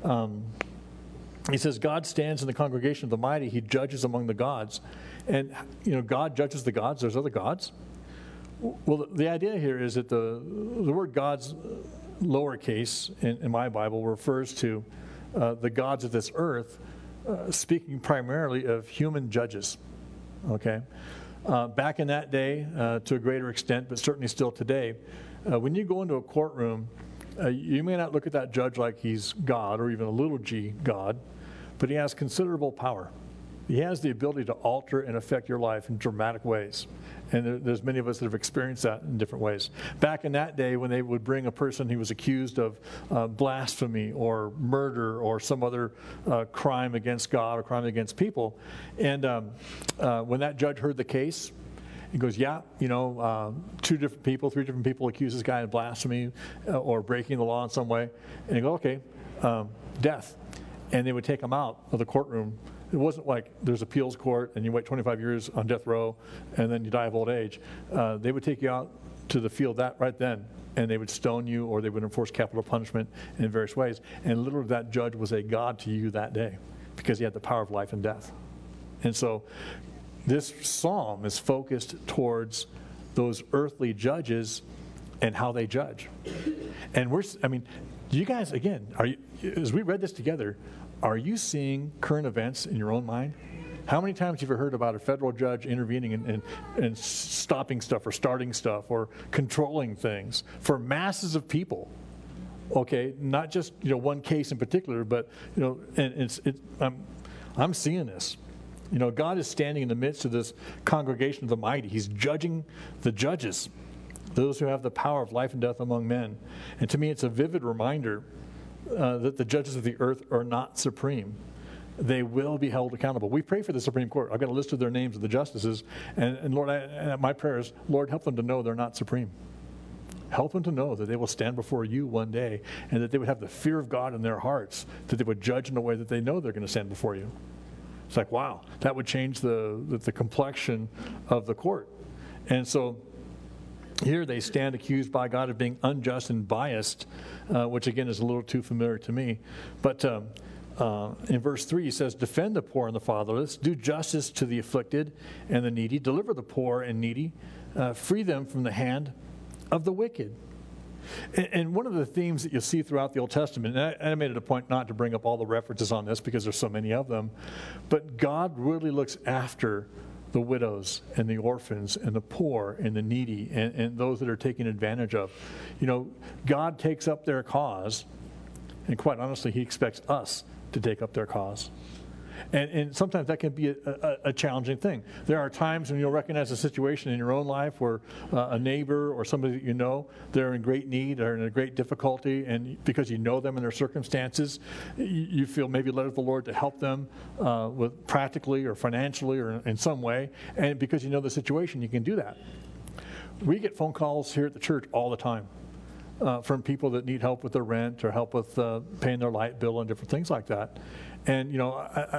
He says, God stands in the congregation of the mighty. He judges among the gods. And, God judges the gods. There's other gods. Well, the idea here is that the word gods, lowercase in my Bible, refers to the gods of this earth, speaking primarily of human judges. Okay? Back in that day, to a greater extent, but certainly still today, when you go into a courtroom, you may not look at that judge like he's God or even a little g God, but he has considerable power. He has the ability to alter and affect your life in dramatic ways. And there's many of us that have experienced that in different ways. Back in that day, when they would bring a person who was accused of blasphemy or murder or some other crime against God or crime against people, and when that judge heard the case, he goes, yeah, 3 different people accuse this guy of blasphemy or breaking the law in some way. And they go, okay, death. And they would take him out of the courtroom. It wasn't like there's appeals court and you wait 25 years on death row and then you die of old age. They would take you out to the field right then, and they would stone you or they would enforce capital punishment in various ways. And literally that judge was a god to you that day because he had the power of life and death. And so this psalm is focused towards those earthly judges and how they judge. And do you guys, again, as we read this together, are you seeing current events in your own mind? How many times have you heard about a federal judge intervening and stopping stuff or starting stuff or controlling things for masses of people? Okay, not just one case in particular, but I'm seeing this. God is standing in the midst of this congregation of the mighty. He's judging the judges, those who have the power of life and death among men. And to me, it's a vivid reminder that the judges of the earth are not supreme. They will be held accountable. We pray for the Supreme Court. I've got a list of their names of the justices. And Lord, my prayer is, Lord, help them to know they're not supreme. Help them to know that they will stand before you one day and that they would have the fear of God in their hearts, that they would judge in a way that they know they're going to stand before you. It's like, wow, that would change the complexion of the court. And so here they stand accused by God of being unjust and biased, which again is a little too familiar to me. But in verse 3 he says, defend the poor and the fatherless, do justice to the afflicted and the needy, deliver the poor and needy, free them from the hand of the wicked. And one of the themes that you'll see throughout the Old Testament, and I made it a point not to bring up all the references on this because there's so many of them, but God really looks after the widows and the orphans and the poor and the needy and those that are taken advantage of. God takes up their cause, and quite honestly, he expects us to take up their cause. And sometimes that can be a challenging thing. There are times when you'll recognize a situation in your own life where a neighbor or somebody that you know, they're in great need or in a great difficulty, and because you know them and their circumstances, you feel maybe led of the Lord to help them with practically or financially or in some way, and because you know the situation, you can do that. We get phone calls here at the church all the time from people that need help with their rent or help with paying their light bill and different things like that. And, you know,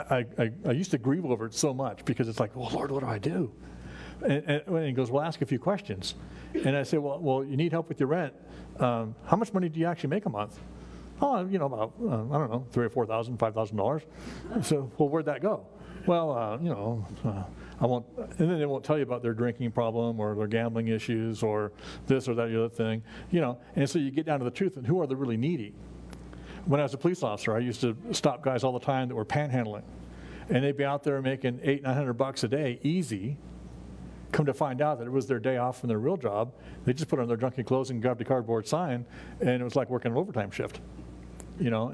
I used to grieve over it so much because it's like, oh, Lord, what do I do? And he goes, well, ask a few questions. And I say, well, you need help with your rent. How much money do you actually make a month? Oh, you know, about, I don't know, $3,000 or $4,000, $5,000. So, well, where'd that go? Well, you know, I won't, and then they won't tell you about their drinking problem or their gambling issues or this or that or the other thing, you know. And so you get down to the truth, and who are the really needy? When I was a police officer, I used to stop guys all the time that were panhandling, and they'd be out there making $800-900 a day, easy. Come to find out that it was their day off from their real job. They just put on their junky clothes and grabbed a cardboard sign, and it was like working an overtime shift, you know.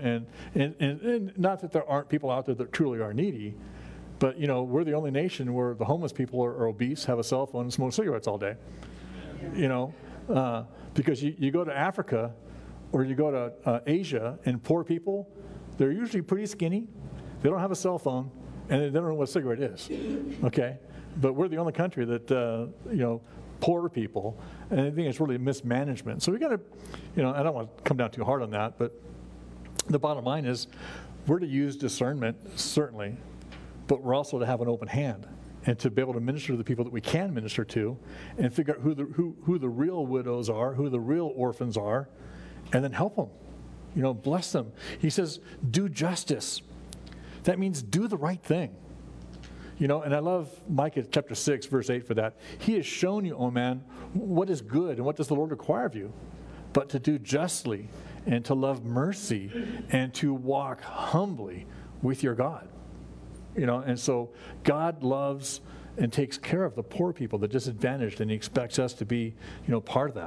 And not that there aren't people out there that truly are needy. But, you know, we're the only nation where the homeless people are obese, have a cell phone, and smoke cigarettes all day. You know, because you go to Africa or you go to Asia, and poor people, they're usually pretty skinny. They don't have a cell phone, and they don't know what a cigarette is. Okay? But we're the only country that, you know, poor people, and I think it's really mismanagement. So we got to, you know, I don't want to come down too hard on that, but the bottom line is we're to use discernment, certainly, but we're also to have an open hand and to be able to minister to the people that we can minister to and figure out who the real widows are, who the real orphans are, and then help them, you know, bless them. He says, do justice. That means do the right thing. You know, and I love Micah chapter 6, verse 8 for that. He has shown you, O man, what is good and what does the Lord require of you, but to do justly and to love mercy and to walk humbly with your God. You know, and so God loves and takes care of the poor people, the disadvantaged, and he expects us to be, you know, part of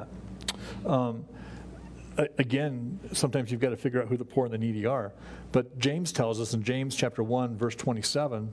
that. Again, sometimes you've got to figure out who the poor and the needy are. But James tells us in James chapter 1, verse 27,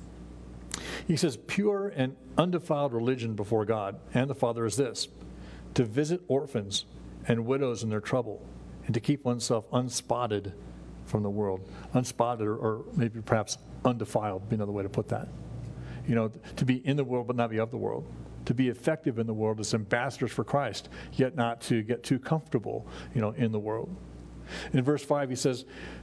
he says, pure and undefiled religion before God and the Father is this, to visit orphans and widows in their trouble, and to keep oneself unspotted from the world. Unspotted or maybe perhaps undefiled would be another way to put that. You know, to be in the world but not be of the world. To be effective in the world as ambassadors for Christ, yet not to get too comfortable, you know, in the world. In verse 5, he says,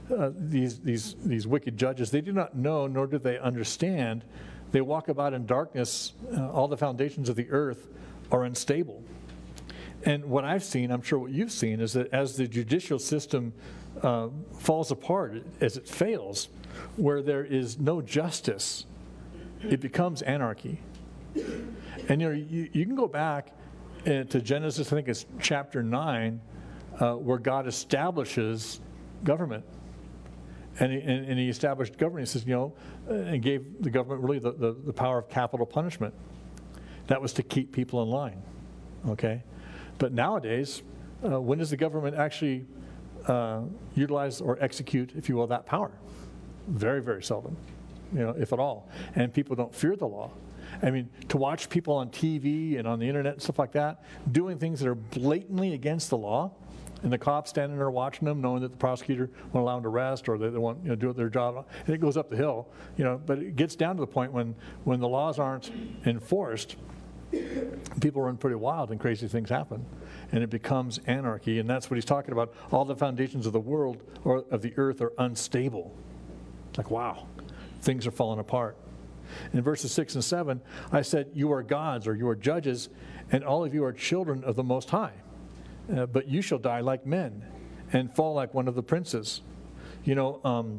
these wicked judges, they do not know, nor do they understand. They walk about in darkness. All the foundations of the earth are unstable. And what I've seen, I'm sure what you've seen, is that as the judicial system falls apart, as it fails, where there is no justice, it becomes anarchy. And you know, you can go back to Genesis, I think it's chapter 9, where God establishes government. And he established government, he says, you know, and gave the government really the power of capital punishment. That was to keep people in line, okay? But nowadays, when does the government actually utilize or execute, if you will, that power? Very, very seldom, you know, if at all. And people don't fear the law. I mean, to watch people on TV and on the internet and stuff like that doing things that are blatantly against the law, and the cops standing there watching them, knowing that the prosecutor won't allow them to arrest or they won't, you know, do their job, and it goes up the hill, you know. But it gets down to the point when the laws aren't enforced, people run pretty wild and crazy things happen, and it becomes anarchy. And that's what he's talking about. All the foundations of the world or of the earth are unstable. It's like, wow, things are falling apart. In verses 6 and 7, I said, you are gods, or you are judges, and all of you are children of the Most High. But you shall die like men and fall like one of the princes. You know,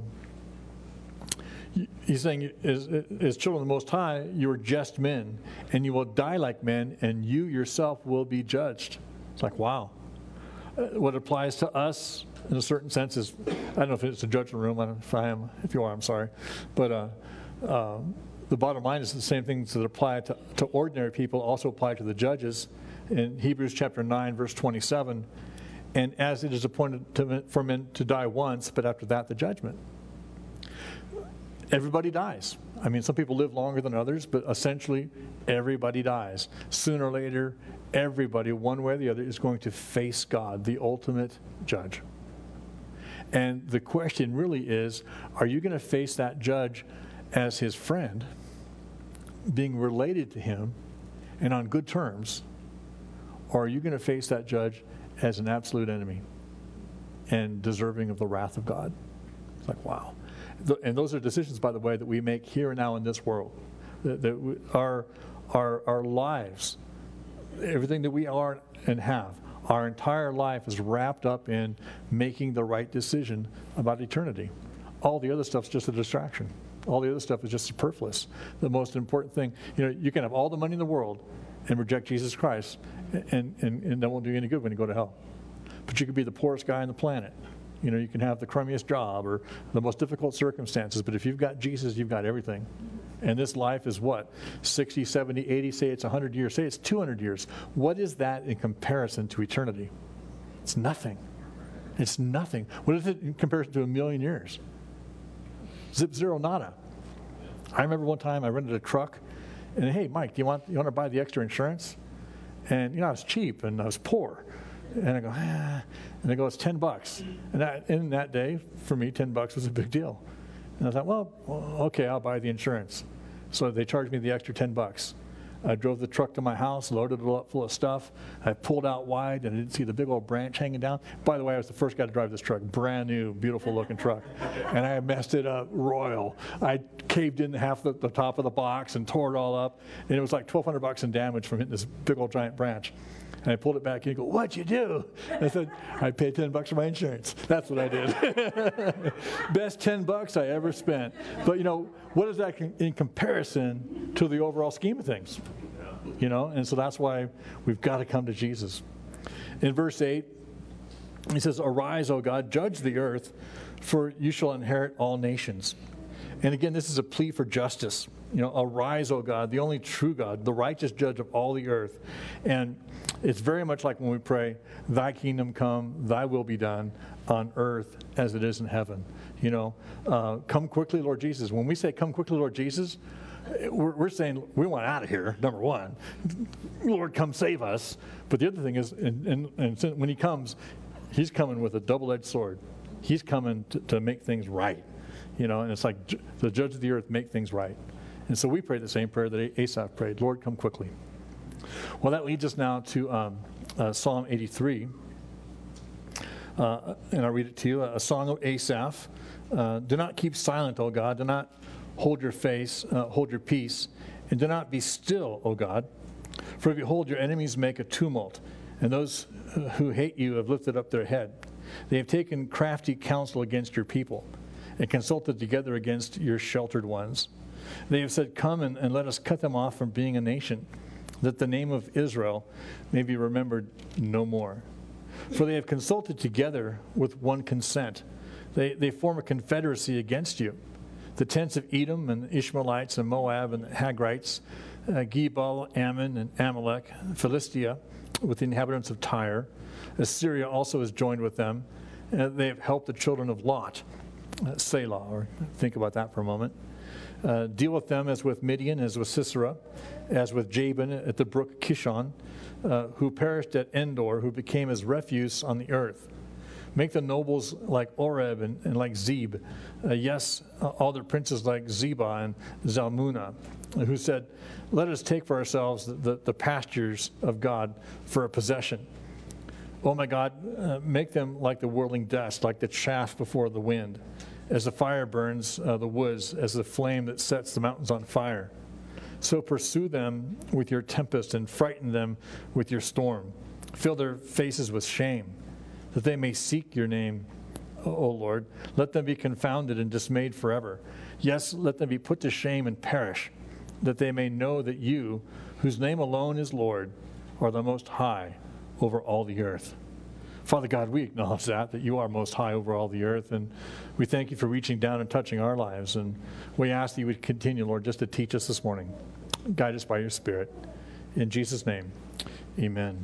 he's saying, as children of the Most High, you are just men, and you will die like men, and you yourself will be judged. It's like, wow. What applies to us, in a certain sense, is, I don't know if it's a judgment room. I don't know if I am. If you are, I'm sorry. But the bottom line is the same things that apply to ordinary people also apply to the judges. In Hebrews chapter 9, verse 27, and as it is appointed for men to die once, but after that the judgment. everybody dies. I mean, some people live longer than others, but essentially everybody dies. Sooner or later, everybody, one way or the other, is going to face God, the ultimate judge. And the question really is, are you going to face that judge as his friend, being related to him and on good terms, or are you going to face that judge as an absolute enemy and deserving of the wrath of God? It's like, wow. And those are decisions, by the way, that we make here and now in this world. Our lives, everything that we are and have, our entire life is wrapped up in making the right decision about eternity. All the other stuff's just a distraction. All the other stuff is just superfluous. The most important thing, you can have all the money in the world and reject Jesus Christ, and that won't do you any good when you go to hell. But you could be the poorest guy on the planet. You can have the crummiest job or the most difficult circumstances, but if you've got Jesus, you've got everything. And this life is what? 60, 70, 80, say it's 100 years, say it's 200 years. What is that in comparison to eternity? It's nothing. It's nothing. What is it in comparison to 1,000,000 years? Zip, zero, nada. I remember one time I rented a truck, and hey, Mike, do you want to buy the extra insurance? And I was cheap and I was poor. And I go, and they go, it's $10. And in that day, for me, $10 was a big deal. And I thought, well, okay, I'll buy the insurance. So they charged me the extra $10. I drove the truck to my house, loaded it up full of stuff. I pulled out wide, and I didn't see the big old branch hanging down. By the way, I was the first guy to drive this truck, brand new, beautiful looking truck. And I messed it up royal. I caved in half the top of the box and tore it all up. And it was like $1,200 in damage from hitting this big old giant branch. And I pulled it back in and go, what'd you do? And I said, I paid $10 for my insurance. That's what I did. Best $10 I ever spent. But what is that in comparison to the overall scheme of things? And so that's why we've got to come to Jesus. In verse 8, he says, arise, O God, judge the earth, for you shall inherit all nations. And again, this is a plea for justice. Arise, O God, the only true God, the righteous judge of all the earth. And it's very much like when we pray, thy kingdom come, thy will be done on earth as it is in heaven. Come quickly, Lord Jesus. When we say come quickly, Lord Jesus, we're saying we want out of here, number one. Lord, come save us. But the other thing is, and when he comes, he's coming with a double-edged sword. He's coming to make things right. And it's like the judge of the earth, make things right. And so we pray the same prayer that Asaph prayed, Lord, come quickly. Well, that leads us now to Psalm 83. And I'll read it to you. A song of Asaph. Do not keep silent, O God. Do not hold your face, hold your peace. And do not be still, O God. For behold, your enemies make a tumult, and those who hate you have lifted up their head. They have taken crafty counsel against your people, and consulted together against your sheltered ones. They have said, come and let us cut them off from being a nation, that the name of Israel may be remembered no more. For they have consulted together with one consent. They form a confederacy against you. The tents of Edom and the Ishmaelites and Moab and the Hagrites, Gebal, Ammon and Amalek, Philistia, with the inhabitants of Tyre. Assyria also is joined with them. They have helped the children of Lot. Selah, or think about that for a moment. Deal with them as with Midian, as with Sisera, as with Jabin at the brook Kishon, who perished at Endor, who became as refuse on the earth. Make the nobles like Oreb and like Zeb. Yes, all their princes like Zebah and Zalmunna, who said, let us take for ourselves the pastures of God for a possession. Oh my God, make them like the whirling dust, like the chaff before the wind, as the fire burns the woods, as the flame that sets the mountains on fire. So pursue them with your tempest and frighten them with your storm. Fill their faces with shame, that they may seek your name, O Lord. Let them be confounded and dismayed forever. Yes, let them be put to shame and perish, that they may know that you, whose name alone is Lord, are the most high over all the earth. Father God, we acknowledge that you are most high over all the earth, and we thank you for reaching down and touching our lives, and we ask that you would continue, Lord, just to teach us this morning. Guide us by your Spirit. In Jesus' name, amen.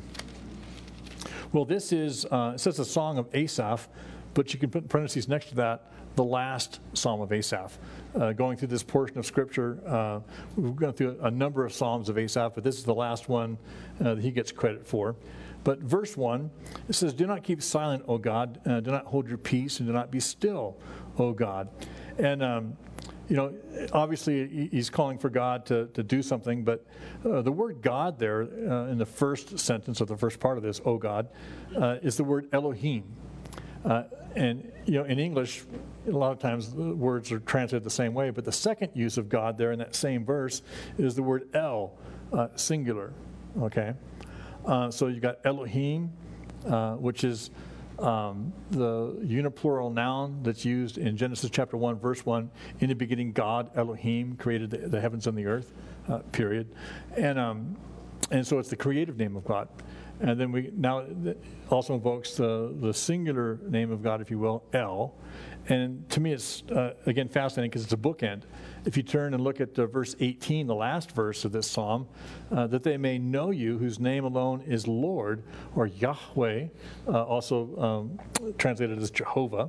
Well, this is, it says a song of Asaph, but you can put in parentheses next to that, the last Psalm of Asaph. going through this portion of Scripture. We've gone through a number of Psalms of Asaph, but this is the last one that he gets credit for. But verse 1, it says, "Do not keep silent, O God. Do not hold your peace, and do not be still, O God." And, obviously he's calling for God to do something, but the word God there in the first sentence of the first part of this, "O God," is the word Elohim. And, in English, a lot of times the words are translated the same way, but the second use of God there in that same verse is the word El, singular, okay? So you've got Elohim, which is the uniplural noun that's used in Genesis chapter 1, verse 1. In the beginning, God, Elohim, created the heavens and the earth, period. And so it's the creative name of God. And then now also invokes the singular name of God, if you will, El. And to me, it's, again, fascinating because it's a bookend. If you turn and look at verse 18, the last verse of this psalm, that they may know you, whose name alone is Lord, or Yahweh, also translated as Jehovah,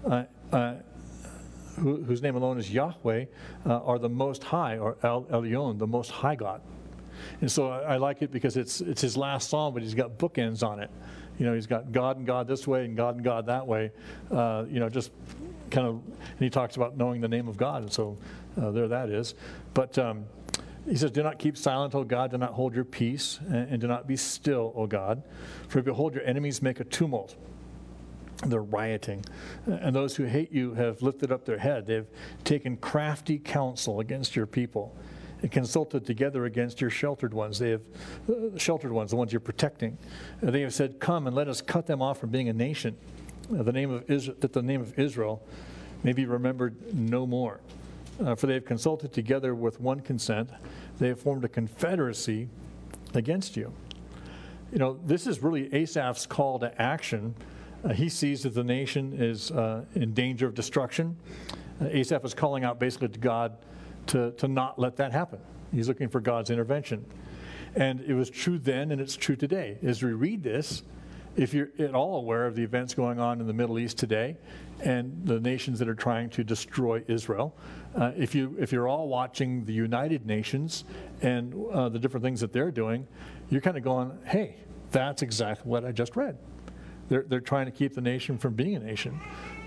whose name alone is Yahweh, are the Most High, or El Elyon, the Most High God. And so I like it because it's his last psalm, but he's got bookends on it. He's got God and God this way and God that way. Just kind of, and he talks about knowing the name of God, and so there that is. But he says, "Do not keep silent, O God, do not hold your peace, and do not be still, O God. For behold, your enemies make a tumult. They're rioting. And those who hate you have lifted up their head. They've taken crafty counsel against your people and consulted together against your sheltered ones." They have sheltered ones, the ones you're protecting. They have said, "Come and let us cut them off from being a nation, that the name of Israel may be remembered no more. For they have consulted together with one consent. They have formed a confederacy against you." This is really Asaph's call to action. He sees that the nation is in danger of destruction. Asaph is calling out basically to God to not let that happen. He's looking for God's intervention. And it was true then, and it's true today. As we read this, if you're at all aware of the events going on in the Middle East today and the nations that are trying to destroy Israel, if you're all watching the United Nations and the different things that they're doing, you're kind of going, hey, that's exactly what I just read. They're trying to keep the nation from being a nation.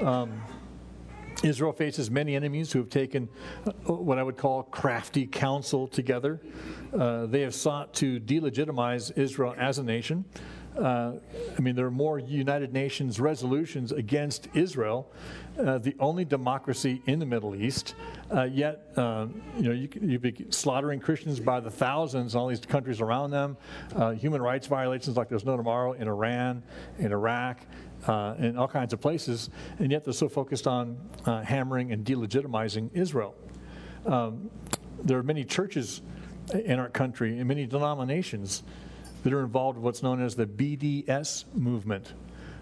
Israel faces many enemies who have taken what I would call crafty counsel together. They have sought to delegitimize Israel as a nation. There are more United Nations resolutions against Israel, the only democracy in the Middle East. Yet, you'd be slaughtering Christians by the thousands in all these countries around them. Human rights violations like there's no tomorrow in Iran, in Iraq, in all kinds of places, and yet they're so focused on hammering and delegitimizing Israel. There are many churches in our country and many denominations that are involved with what's known as the BDS movement,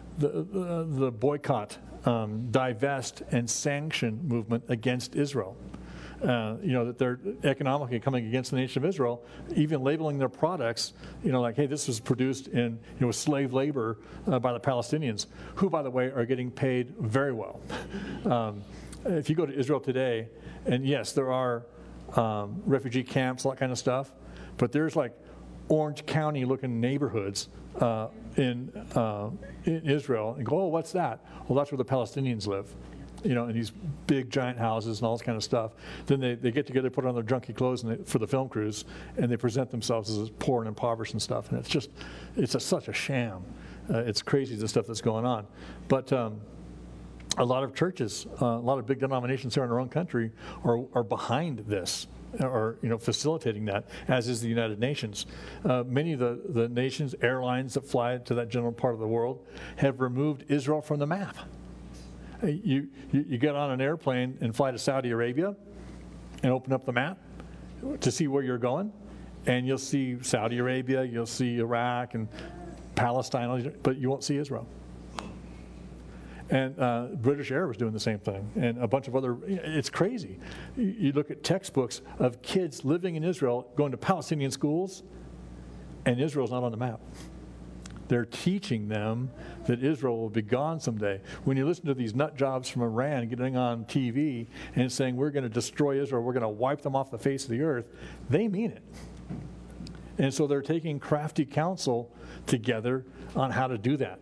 the boycott, divest, and sanction movement against Israel. That they're economically coming against the nation of Israel, even labeling their products, like, hey, this was produced in slave labor by the Palestinians, who, by the way, are getting paid very well. If you go to Israel today, and yes, there are refugee camps, all that kind of stuff, but there's like Orange County looking neighborhoods in Israel, and go, oh, what's that? Well, that's where the Palestinians live. In these big giant houses and all this kind of stuff. Then they get together, put on their junky clothes for the film crews, and they present themselves as poor and impoverished and stuff. And it's such a sham. It's crazy, the stuff that's going on. But a lot of churches, a lot of big denominations here in our own country are behind this, or facilitating that, as is the United Nations. Many of the nations, airlines that fly to that general part of the world, have removed Israel from the map. You get on an airplane and fly to Saudi Arabia and open up the map to see where you're going, and you'll see Saudi Arabia, you'll see Iraq and Palestine, but you won't see Israel. And British Air was doing the same thing, and a bunch of other, it's crazy. You look at textbooks of kids living in Israel, going to Palestinian schools, and Israel's not on the map. they're teaching them that Israel will be gone someday. When you listen to these nut jobs from Iran getting on TV and saying, we're going to destroy Israel, we're going to wipe them off the face of the earth, they mean it. And so they're taking crafty counsel together on how to do that.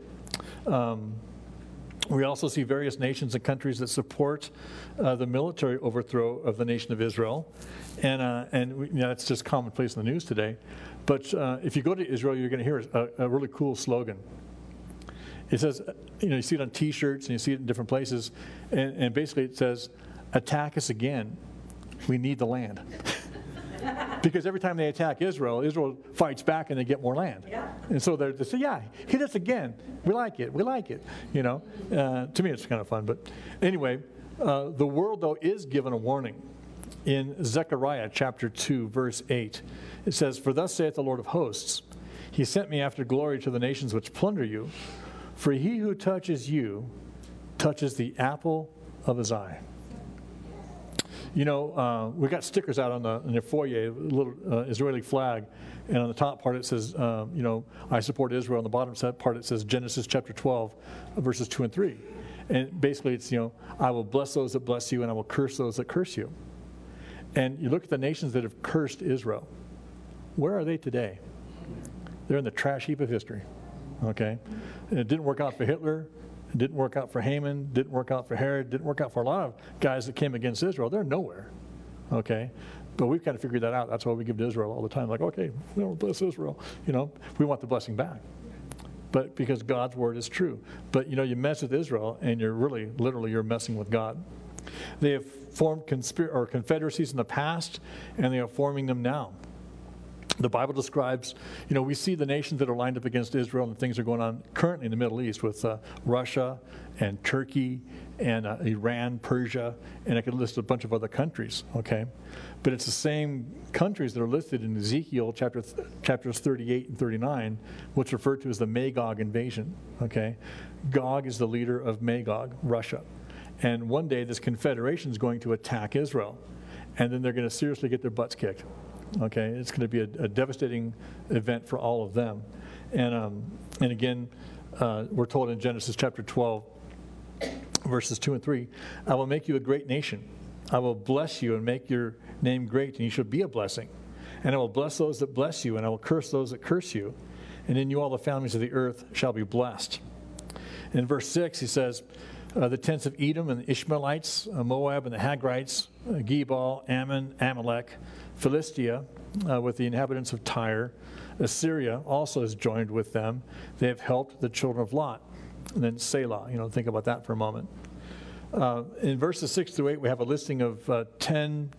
We also see various nations and countries that support the military overthrow of the nation of Israel. And that's just commonplace in the news today. But if you go to Israel, you're going to hear a really cool slogan. It says, you see it on T-shirts and you see it in different places. And basically it says, attack us again. We need the land. Because every time they attack Israel, Israel fights back and they get more land. Yeah. And so they say, yeah, hit us again. We like it. We like it. To me, it's kind of fun. But anyway, the world, though, is given a warning. In Zechariah chapter 2, verse 8, it says, for thus saith the Lord of hosts, he sent me after glory to the nations which plunder you. For he who touches you touches the apple of his eye. We got stickers out in the foyer, a little Israeli flag, and on the top part it says, I support Israel. On the bottom part it says Genesis chapter 12, verses 2 and 3. And basically it's, I will bless those that bless you and I will curse those that curse you. And you look at the nations that have cursed Israel. Where are they today? They're in the trash heap of history. Okay? And it didn't work out for Hitler. It didn't work out for Haman, didn't work out for Herod, didn't work out for a lot of guys that came against Israel. They're nowhere, okay? But we've kind of figured that out. That's why we give to Israel all the time. Like, okay, we'll bless Israel. We want the blessing back. But because God's word is true. But, you mess with Israel and you're really, literally, you're messing with God. They have formed confederacies in the past and they are forming them now. The Bible describes, we see the nations that are lined up against Israel and things are going on currently in the Middle East with Russia and Turkey and Iran, Persia, and I could list a bunch of other countries, okay? But it's the same countries that are listed in Ezekiel chapters 38 and 39, which refer to as the Magog invasion, okay? Gog is the leader of Magog, Russia. And one day this confederation is going to attack Israel, and then they're going to seriously get their butts kicked. Okay, it's going to be a devastating event for all of them. And again, we're told in Genesis chapter 12, verses 2 and 3, I will make you a great nation. I will bless you and make your name great, and you shall be a blessing. And I will bless those that bless you, and I will curse those that curse you. And in you all the families of the earth shall be blessed. In verse 6, he says, the tents of Edom and the Ishmaelites, Moab and the Hagrites, Gebal, Ammon, Amalek, Philistia, with the inhabitants of Tyre. Assyria also is joined with them. They have helped the children of Lot. And then Selah, think about that for a moment. In verses 6 through 8, we have a listing of 10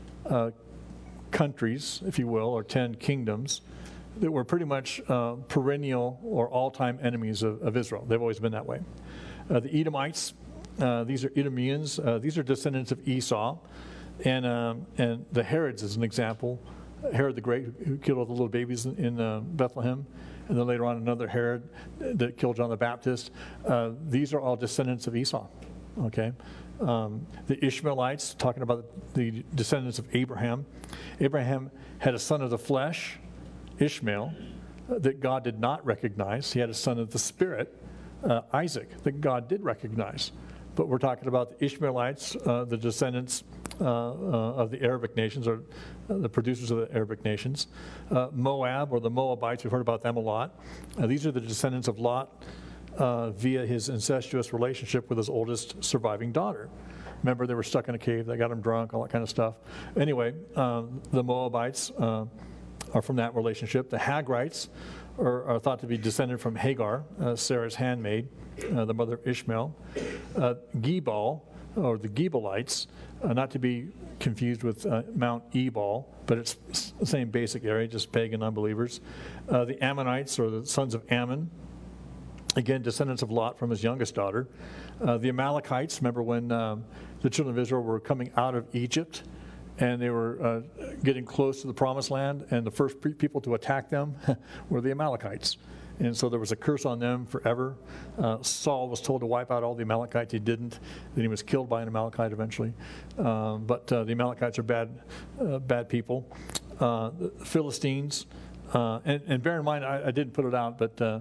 countries, if you will, or 10 kingdoms that were pretty much perennial or all-time enemies of Israel. They've always been that way. The Edomites, these are Edomians. These are descendants of Esau. And the Herods is an example. Herod the Great, who killed all the little babies in Bethlehem. And then later on another Herod that killed John the Baptist. These are all descendants of Esau. Okay? The Ishmaelites, talking about the descendants of Abraham. Abraham had a son of the flesh, Ishmael, that God did not recognize. He had a son of the spirit, Isaac, that God did recognize. But we're talking about the Ishmaelites, the descendants of the Arabic nations, or the producers of the Arabic nations. Moab, or the Moabites, we've heard about them a lot. These are the descendants of Lot via his incestuous relationship with his oldest surviving daughter. Remember, they were stuck in a cave, they got him drunk, all that kind of stuff. Anyway, the Moabites are from that relationship. The Hagrites are thought to be descended from Hagar, Sarah's handmaid, the mother of Ishmael. Gebal, or the Gebalites, not to be confused with Mount Ebal, but it's the same basic area, just pagan unbelievers. The Ammonites, or the sons of Ammon, again, descendants of Lot from his youngest daughter. The Amalekites, remember when the children of Israel were coming out of Egypt, and they were getting close to the promised land, and the first people to attack them were the Amalekites. And so there was a curse on them forever. Saul was told to wipe out all the Amalekites. He didn't. Then he was killed by an Amalekite eventually. But the Amalekites are bad people. The Philistines. And bear in mind, I didn't put it out, but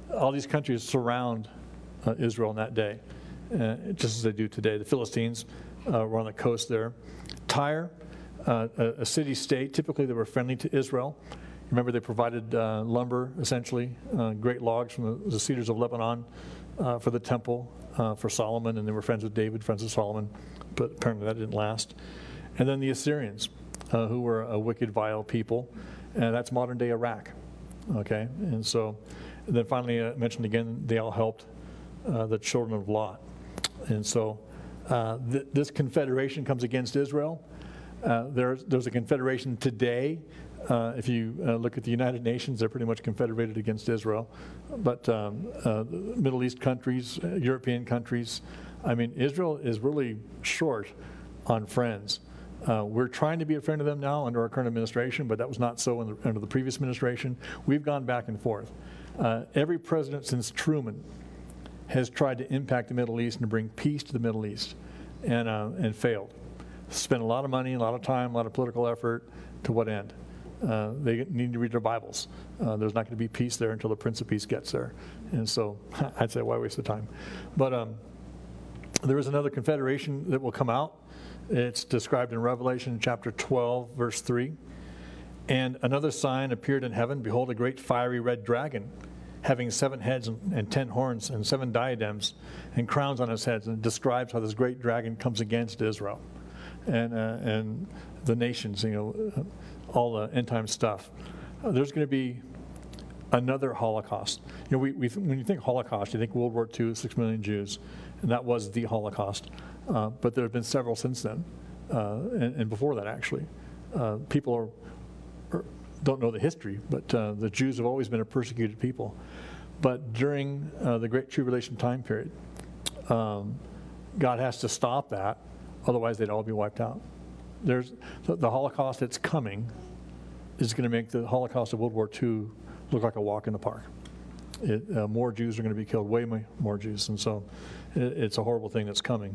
all these countries surround Israel in that day, just as they do today. The Philistines were on the coast there. Tyre, a city-state, typically they were friendly to Israel. Remember, they provided lumber, essentially, great logs from the cedars of Lebanon for the temple for Solomon, and they were friends with David, friends with Solomon, but apparently that didn't last. And then the Assyrians, who were a wicked, vile people, and that's modern-day Iraq, okay? And then finally, I mentioned again, they all helped the children of Lot. And so this confederation comes against Israel. There's a confederation today. If you look at the United Nations, they're pretty much confederated against Israel. But Middle East countries, European countries, I mean, Israel is really short on friends. We're trying to be a friend of them now under our current administration, but that was not so under the previous administration. We've gone back and forth. Every president since Truman has tried to impact the Middle East and to bring peace to the Middle East, and failed. Spent a lot of money, a lot of time, a lot of political effort. To what end? They need to read their Bibles. There's not going to be peace there until the Prince of Peace gets there. And so I'd say, why waste the time? But there is another confederation that will come out. It's described in Revelation chapter 12, verse 3. And another sign appeared in heaven. Behold, a great fiery red dragon, having 7 heads and 10 horns and 7 diadems and crowns on his heads. And it describes how this great dragon comes against Israel and the nations, all the end time stuff. There's going to be another Holocaust. When you think Holocaust, you think World War II, 6 million Jews, and that was the Holocaust. But there have been several since then, and before that, actually. People don't know the history, but the Jews have always been a persecuted people. But during the Great Tribulation time period, God has to stop that, otherwise they'd all be wiped out. There's the Holocaust that's coming is going to make the Holocaust of World War II look like a walk in the park. More Jews are going to be killed, way more Jews, and so it's a horrible thing that's coming.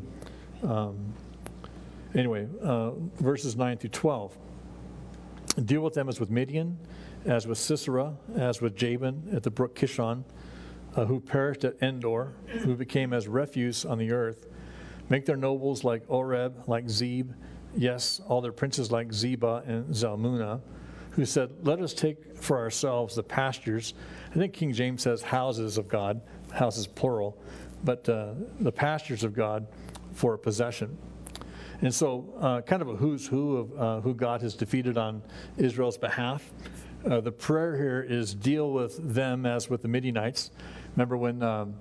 Anyway, verses 9 through 12. Deal with them as with Midian, as with Sisera, as with Jabin at the brook Kishon, who perished at Endor, who became as refuse on the earth. Make their nobles like Oreb, like Zeb, yes, all their princes like Zeba and Zalmunna, who said, let us take for ourselves the pastures. I think King James says houses of God, houses plural, but the pastures of God for a possession. And so kind of a who's who of who God has defeated on Israel's behalf. The prayer here is deal with them as with the Midianites. Remember when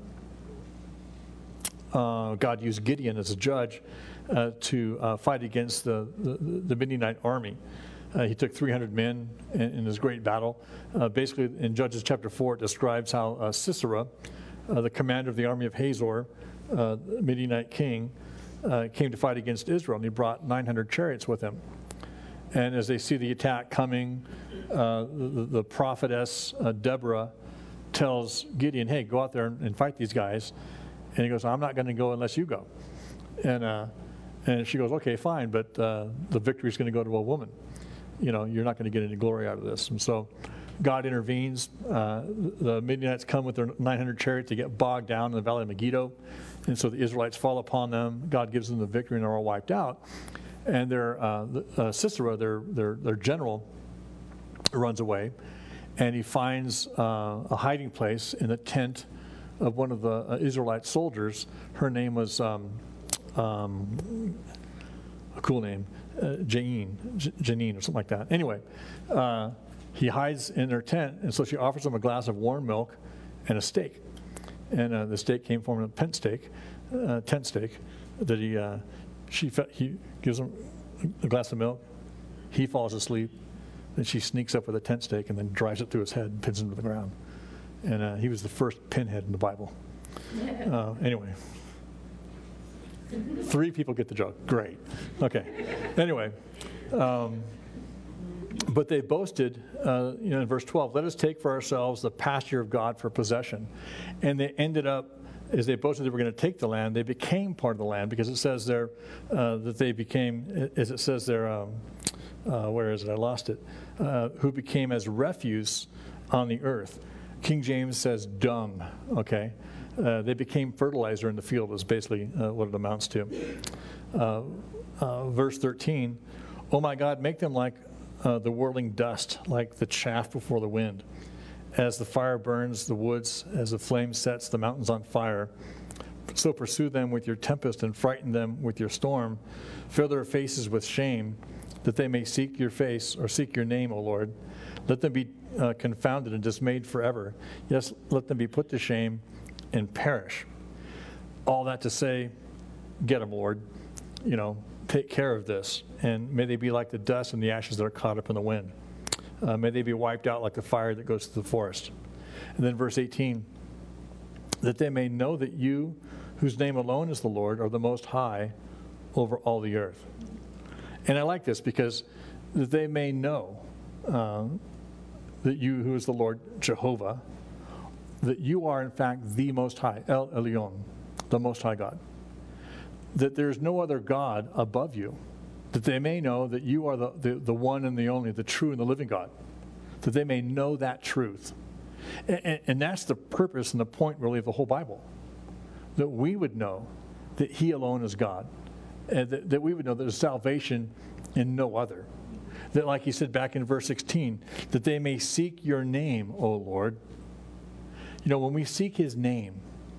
God used Gideon as a judge to fight against the Midianite army. He took 300 men in this great battle. Basically, in Judges chapter 4, it describes how Sisera, the commander of the army of Hazor, the Midianite king, came to fight against Israel, and he brought 900 chariots with him. And as they see the attack coming, the prophetess Deborah tells Gideon, hey, go out there and fight these guys. And he goes, I'm not going to go unless you go. And she goes, okay, fine, but the victory is going to go to a woman. You're not going to get any glory out of this. And so God intervenes. The Midianites come with their 900 chariots to get bogged down in the valley of Megiddo. And so the Israelites fall upon them. God gives them the victory, and they're all wiped out. And Sisera, their general, runs away, and he finds a hiding place in the tent of one of the Israelite soldiers. Her name was a cool name, Janine or something like that. Anyway, he hides in her tent, and so she offers him a glass of warm milk and a steak. And the steak came from a tent steak that he gives him a glass of milk. He falls asleep. Then she sneaks up with a tent stake and then drives it through his head and pins him to the ground. And he was the first pinhead in the Bible. Anyway, 3 people get the joke. Great. Okay. Anyway, but they boasted, in verse 12, let us take for ourselves the pasture of God for possession. And they ended up, as they boasted they were going to take the land, they became part of the land, because it says there that they became, as it says there, where is it? I lost it. Who became as refuse on the earth. King James says dung, okay? They became fertilizer in the field is basically what it amounts to. Verse 13, "Oh my God, make them like the whirling dust, like the chaff before the wind. As the fire burns the woods, as the flame sets the mountains on fire, so pursue them with your tempest and frighten them with your storm. Fill their faces with shame, that they may seek your face or seek your name, O Lord. Let them be confounded and dismayed forever. Yes, let them be put to shame and perish." All that to say, get them, Lord. Take care of this. And may they be like the dust and the ashes that are caught up in the wind. May they be wiped out like the fire that goes to the forest. And then verse 18, "That they may know that you, whose name alone is the Lord, are the most high over all the earth." And I like this because that they may know that you, who is the Lord Jehovah, that you are in fact the Most High, El Elyon, the Most High God. That there is no other God above you. That they may know that you are the one and the only, the true and the living God. That they may know that truth. And that's the purpose and the point really of the whole Bible. That we would know that He alone is God. And that we would know that there's salvation in no other. That, like He said back in verse 16, that they may seek your name, O Lord. When we seek His name,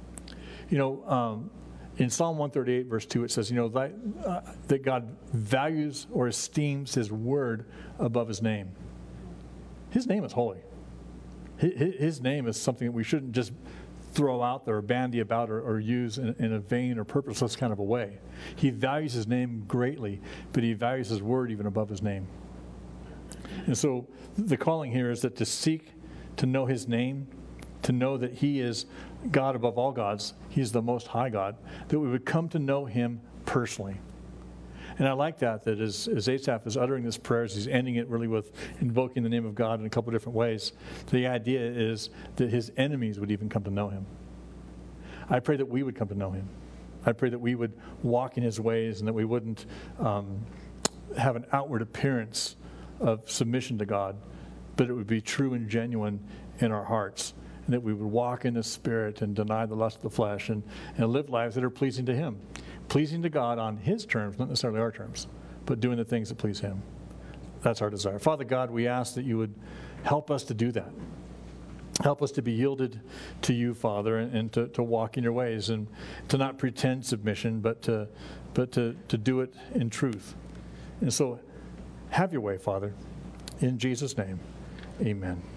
in Psalm 138, verse 2, it says, that God values or esteems His word above His name. His name is holy. His name is something that we shouldn't just throw out there or bandy about or use in a vain or purposeless kind of a way. He values His name greatly, but He values His word even above His name. And so the calling here is that to seek to know His name, to know that He is God above all gods, He is the Most High God, that we would come to know Him personally. And I like that as Asaph is uttering this prayer, as he's ending it really with invoking the name of God in a couple of different ways, the idea is that his enemies would even come to know Him. I pray that we would come to know Him. I pray that we would walk in His ways and that we wouldn't have an outward appearance of submission to God, but it would be true and genuine in our hearts. And that we would walk in the Spirit and deny the lust of the flesh and live lives that are pleasing to Him. Pleasing to God on His terms, not necessarily our terms, but doing the things that please Him. That's our desire. Father God, we ask that you would help us to do that. Help us to be yielded to you, Father, and to walk in your ways and to not pretend submission, but to do it in truth. And so have your way, Father. In Jesus' name, amen.